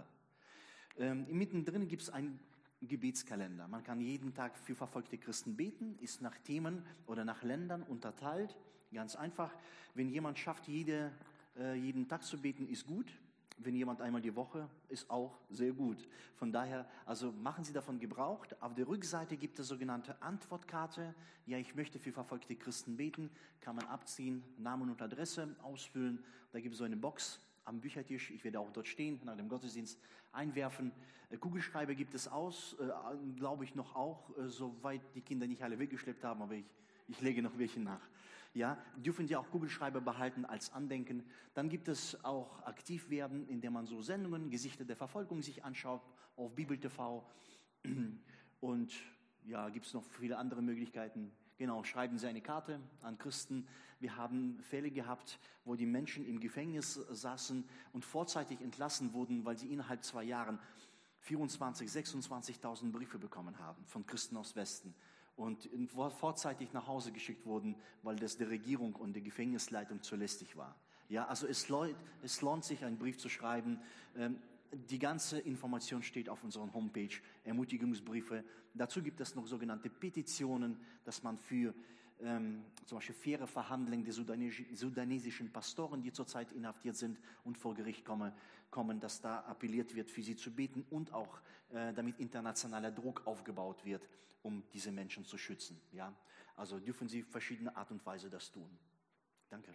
Ähm, mittendrin gibt es einen Gebetskalender. Man kann jeden Tag für verfolgte Christen beten, ist nach Themen oder nach Ländern unterteilt. Ganz einfach, wenn jemand schafft, jede, äh, jeden Tag zu beten, ist gut. Wenn jemand einmal die Woche, ist auch sehr gut. Von daher, also machen Sie davon Gebrauch. Auf der Rückseite gibt es sogenannte Antwortkarte. Ja, ich möchte für verfolgte Christen beten. Kann man abziehen, Namen und Adresse ausfüllen. Da gibt es so eine Box, am Büchertisch. Ich werde auch dort stehen, nach dem Gottesdienst einwerfen. Äh, Kugelschreiber gibt es aus, äh, glaube ich noch auch, äh, soweit die Kinder nicht alle weggeschleppt haben, aber ich, ich lege noch welche nach. Ja, dürfen Sie auch Kugelschreiber behalten als Andenken. Dann gibt es auch aktiv werden, indem man so Sendungen, Gesichter der Verfolgung sich anschaut auf Bibel T V. Und ja, gibt es noch viele andere Möglichkeiten. Genau, schreiben Sie eine Karte an Christen. Wir haben Fälle gehabt, wo die Menschen im Gefängnis saßen und vorzeitig entlassen wurden, weil sie innerhalb zwei Jahren vierundzwanzigtausend, sechsundzwanzigtausend Briefe bekommen haben von Christen aus Westen und vorzeitig nach Hause geschickt wurden, weil das der Regierung und der Gefängnisleitung zu lästig war. Ja, also es lohnt, es lohnt sich, einen Brief zu schreiben. Ähm, Die ganze Information steht auf unserer Homepage, Ermutigungsbriefe. Dazu gibt es noch sogenannte Petitionen, dass man für ähm, zum Beispiel faire Verhandlungen der sudanesischen Pastoren, die zurzeit inhaftiert sind und vor Gericht kommen, kommen, dass da appelliert wird, für sie zu beten und auch äh, damit internationaler Druck aufgebaut wird, um diese Menschen zu schützen. Ja? Also dürfen Sie verschiedene Art und Weise das tun. Danke.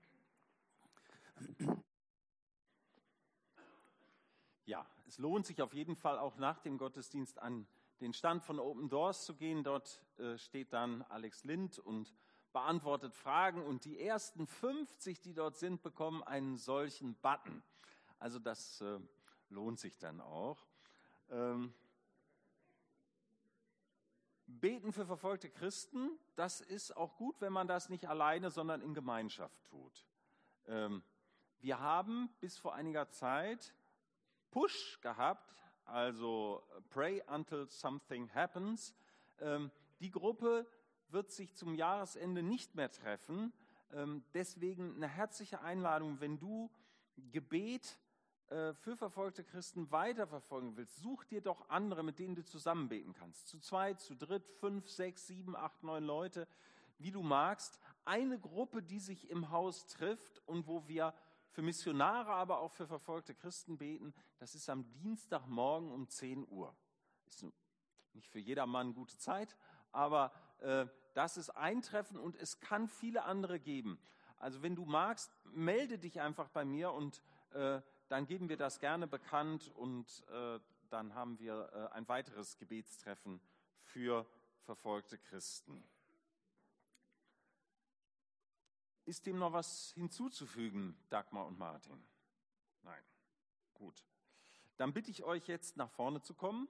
Ja, es lohnt sich auf jeden Fall auch nach dem Gottesdienst an den Stand von Open Doors zu gehen. Dort äh, steht dann Alex Lind und beantwortet Fragen. Und die ersten fünfzig, die dort sind, bekommen einen solchen Button. Also das äh, lohnt sich dann auch. Ähm, Beten für verfolgte Christen, das ist auch gut, wenn man das nicht alleine, sondern in Gemeinschaft tut. Ähm, wir haben bis vor einiger Zeit Push gehabt, also Pray Until Something Happens. Ähm, die Gruppe wird sich zum Jahresende nicht mehr treffen. Ähm, deswegen eine herzliche Einladung, wenn du Gebet äh, für verfolgte Christen weiterverfolgen willst, such dir doch andere, mit denen du zusammen beten kannst. Zu zweit, zu dritt, fünf, sechs, sieben, acht, neun Leute, wie du magst. Eine Gruppe, die sich im Haus trifft und wo wir für Missionare, aber auch für verfolgte Christen beten, das ist am Dienstagmorgen um zehn Uhr. Ist nicht für jedermann gute Zeit, aber äh, das ist ein Treffen und es kann viele andere geben. Also wenn du magst, melde dich einfach bei mir und äh, dann geben wir das gerne bekannt und äh, dann haben wir äh, ein weiteres Gebetstreffen für verfolgte Christen. Ist dem noch was hinzuzufügen, Dagmar und Martin? Nein. Gut. Dann bitte ich euch jetzt nach vorne zu kommen.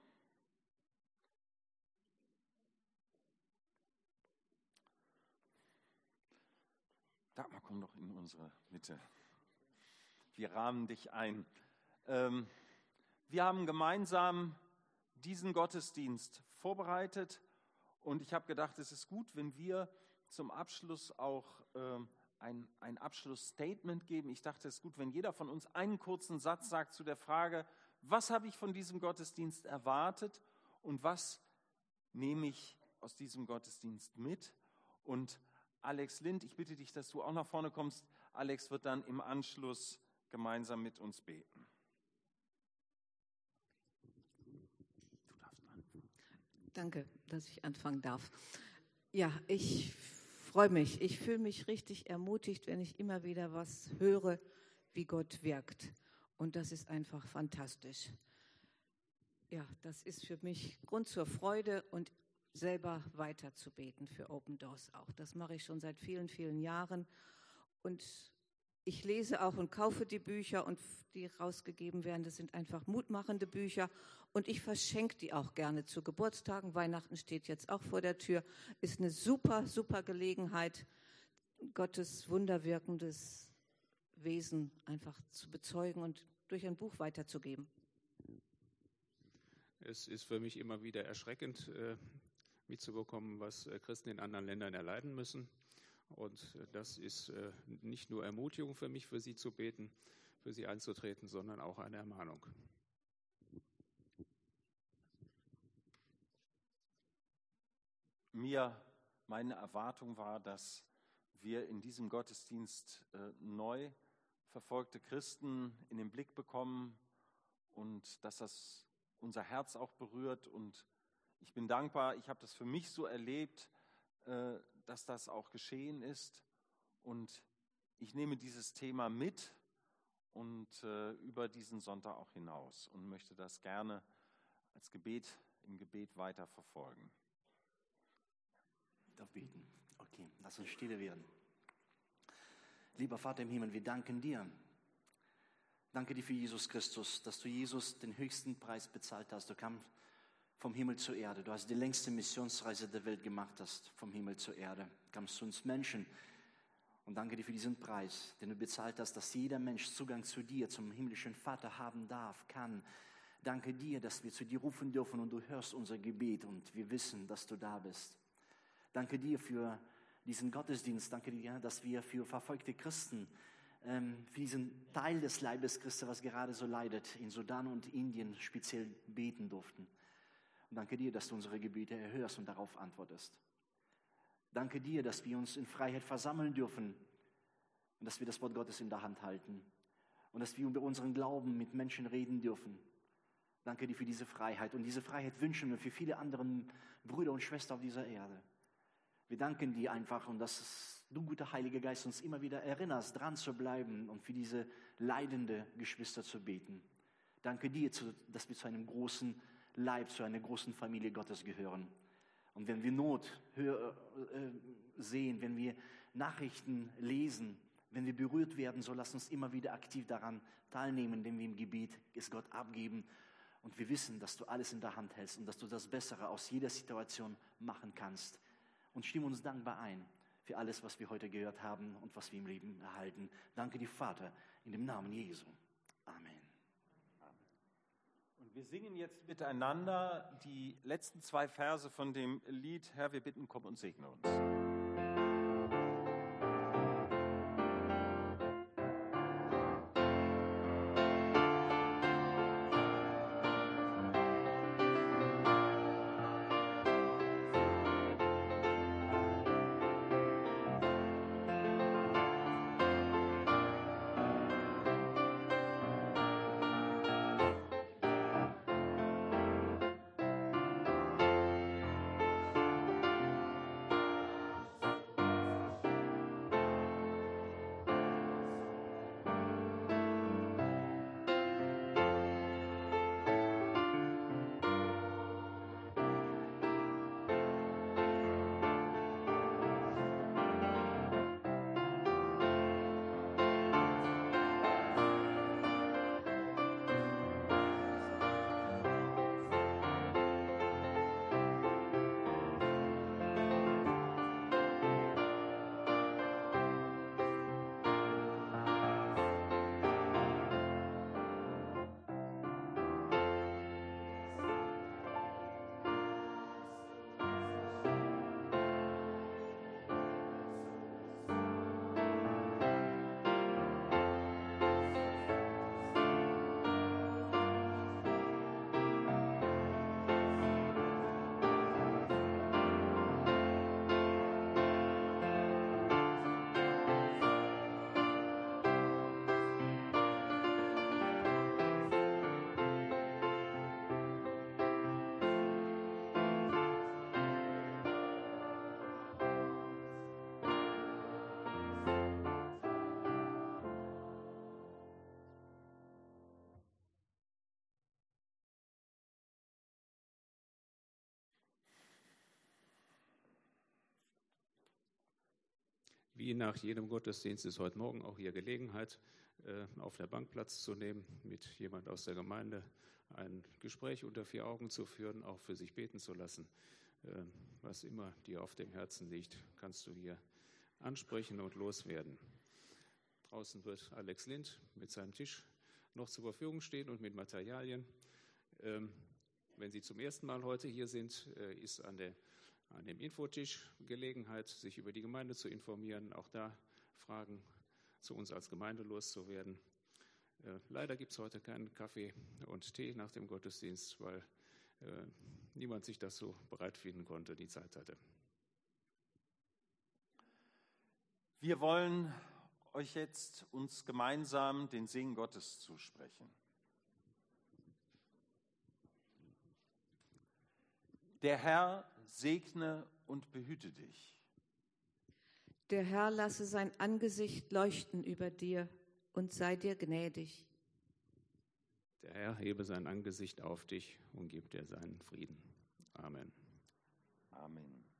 Dagmar, komm doch in unsere Mitte. Wir rahmen dich ein. Ähm, wir haben gemeinsam diesen Gottesdienst vorbereitet und ich habe gedacht, es ist gut, wenn wir zum Abschluss auch ähm, ein, ein Abschlussstatement geben. Ich dachte, es ist gut, wenn jeder von uns einen kurzen Satz sagt zu der Frage, was habe ich von diesem Gottesdienst erwartet und was nehme ich aus diesem Gottesdienst mit? Und Alex Lind, ich bitte dich, dass du auch nach vorne kommst. Alex wird dann im Anschluss gemeinsam mit uns beten. Du darfst anfangen. Danke, dass ich anfangen darf. Ja, ich freue mich. Ich fühle mich richtig ermutigt, wenn ich immer wieder was höre, wie Gott wirkt. Und das ist einfach fantastisch. Ja, das ist für mich Grund zur Freude und selber weiter zu beten für Open Doors auch. Das mache ich schon seit vielen, vielen Jahren. Und ich lese auch und kaufe die Bücher, und die rausgegeben werden. Das sind einfach mutmachende Bücher. Und ich verschenke die auch gerne zu Geburtstagen. Weihnachten steht jetzt auch vor der Tür. Ist eine super, super Gelegenheit, Gottes wunderwirkendes Wesen einfach zu bezeugen und durch ein Buch weiterzugeben. Es ist für mich immer wieder erschreckend, äh, mitzubekommen, was äh, Christen in anderen Ländern erleiden müssen. Und äh, das ist äh, nicht nur Ermutigung für mich, für sie zu beten, für sie einzutreten, sondern auch eine Ermahnung. Mir, meine Erwartung war, dass wir in diesem Gottesdienst äh, neu verfolgte Christen in den Blick bekommen und dass das unser Herz auch berührt. Und ich bin dankbar, ich habe das für mich so erlebt, äh, dass das auch geschehen ist. Und ich nehme dieses Thema mit und äh, über diesen Sonntag auch hinaus und möchte das gerne als Gebet, im Gebet weiter verfolgen. Ich darf beten. Okay, lass uns stille werden. Lieber Vater im Himmel, wir danken dir. Danke dir für Jesus Christus, dass du Jesus den höchsten Preis bezahlt hast. Du kamst vom Himmel zur Erde. Du hast die längste Missionsreise der Welt gemacht hast, vom Himmel zur Erde. Du kamst zu uns Menschen. Und danke dir für diesen Preis, den du bezahlt hast, dass jeder Mensch Zugang zu dir, zum himmlischen Vater haben darf, kann. Danke dir, dass wir zu dir rufen dürfen und du hörst unser Gebet und wir wissen, dass du da bist. Danke dir für diesen Gottesdienst. Danke dir, dass wir für verfolgte Christen, ähm, für diesen Teil des Leibes Christi, was gerade so leidet, in Sudan und Indien speziell beten durften. Und danke dir, dass du unsere Gebete erhörst und darauf antwortest. Danke dir, dass wir uns in Freiheit versammeln dürfen und dass wir das Wort Gottes in der Hand halten und dass wir über unseren Glauben mit Menschen reden dürfen. Danke dir für diese Freiheit und diese Freiheit wünschen wir für viele andere Brüder und Schwestern auf dieser Erde. Wir danken dir einfach und dass du, guter Heiliger Geist, uns immer wieder erinnerst, dran zu bleiben und für diese leidende Geschwister zu beten. Danke dir, dass wir zu einem großen Leib, zu einer großen Familie Gottes gehören. Und wenn wir Not hör, äh, sehen, wenn wir Nachrichten lesen, wenn wir berührt werden, so lass uns immer wieder aktiv daran teilnehmen, indem wir im Gebet es Gott abgeben. Und wir wissen, dass du alles in der Hand hältst und dass du das Bessere aus jeder Situation machen kannst. Und stimme uns dankbar ein für alles, was wir heute gehört haben und was wir im Leben erhalten. Danke dir, Vater, in dem Namen Jesu. Amen. Und wir singen jetzt miteinander die letzten zwei Verse von dem Lied Herr, wir bitten, komm und segne uns. Wie nach jedem Gottesdienst ist heute Morgen auch hier Gelegenheit, auf der Bank Platz zu nehmen, mit jemand aus der Gemeinde ein Gespräch unter vier Augen zu führen, auch für sich beten zu lassen. Was immer dir auf dem Herzen liegt, kannst du hier ansprechen und loswerden. Draußen wird Alex Lind mit seinem Tisch noch zur Verfügung stehen und mit Materialien. Wenn Sie zum ersten Mal heute hier sind, ist an der an dem Infotisch Gelegenheit, sich über die Gemeinde zu informieren, auch da Fragen zu uns als Gemeinde loszuwerden. Äh, leider gibt es heute keinen Kaffee und Tee nach dem Gottesdienst, weil äh, niemand sich das so bereit finden konnte, die Zeit hatte. Wir wollen euch jetzt uns gemeinsam den Segen Gottes zusprechen. Der Herr segne und behüte dich. Der Herr lasse sein Angesicht leuchten über dir und sei dir gnädig. Der Herr hebe sein Angesicht auf dich und gebe dir seinen Frieden. Amen. Amen.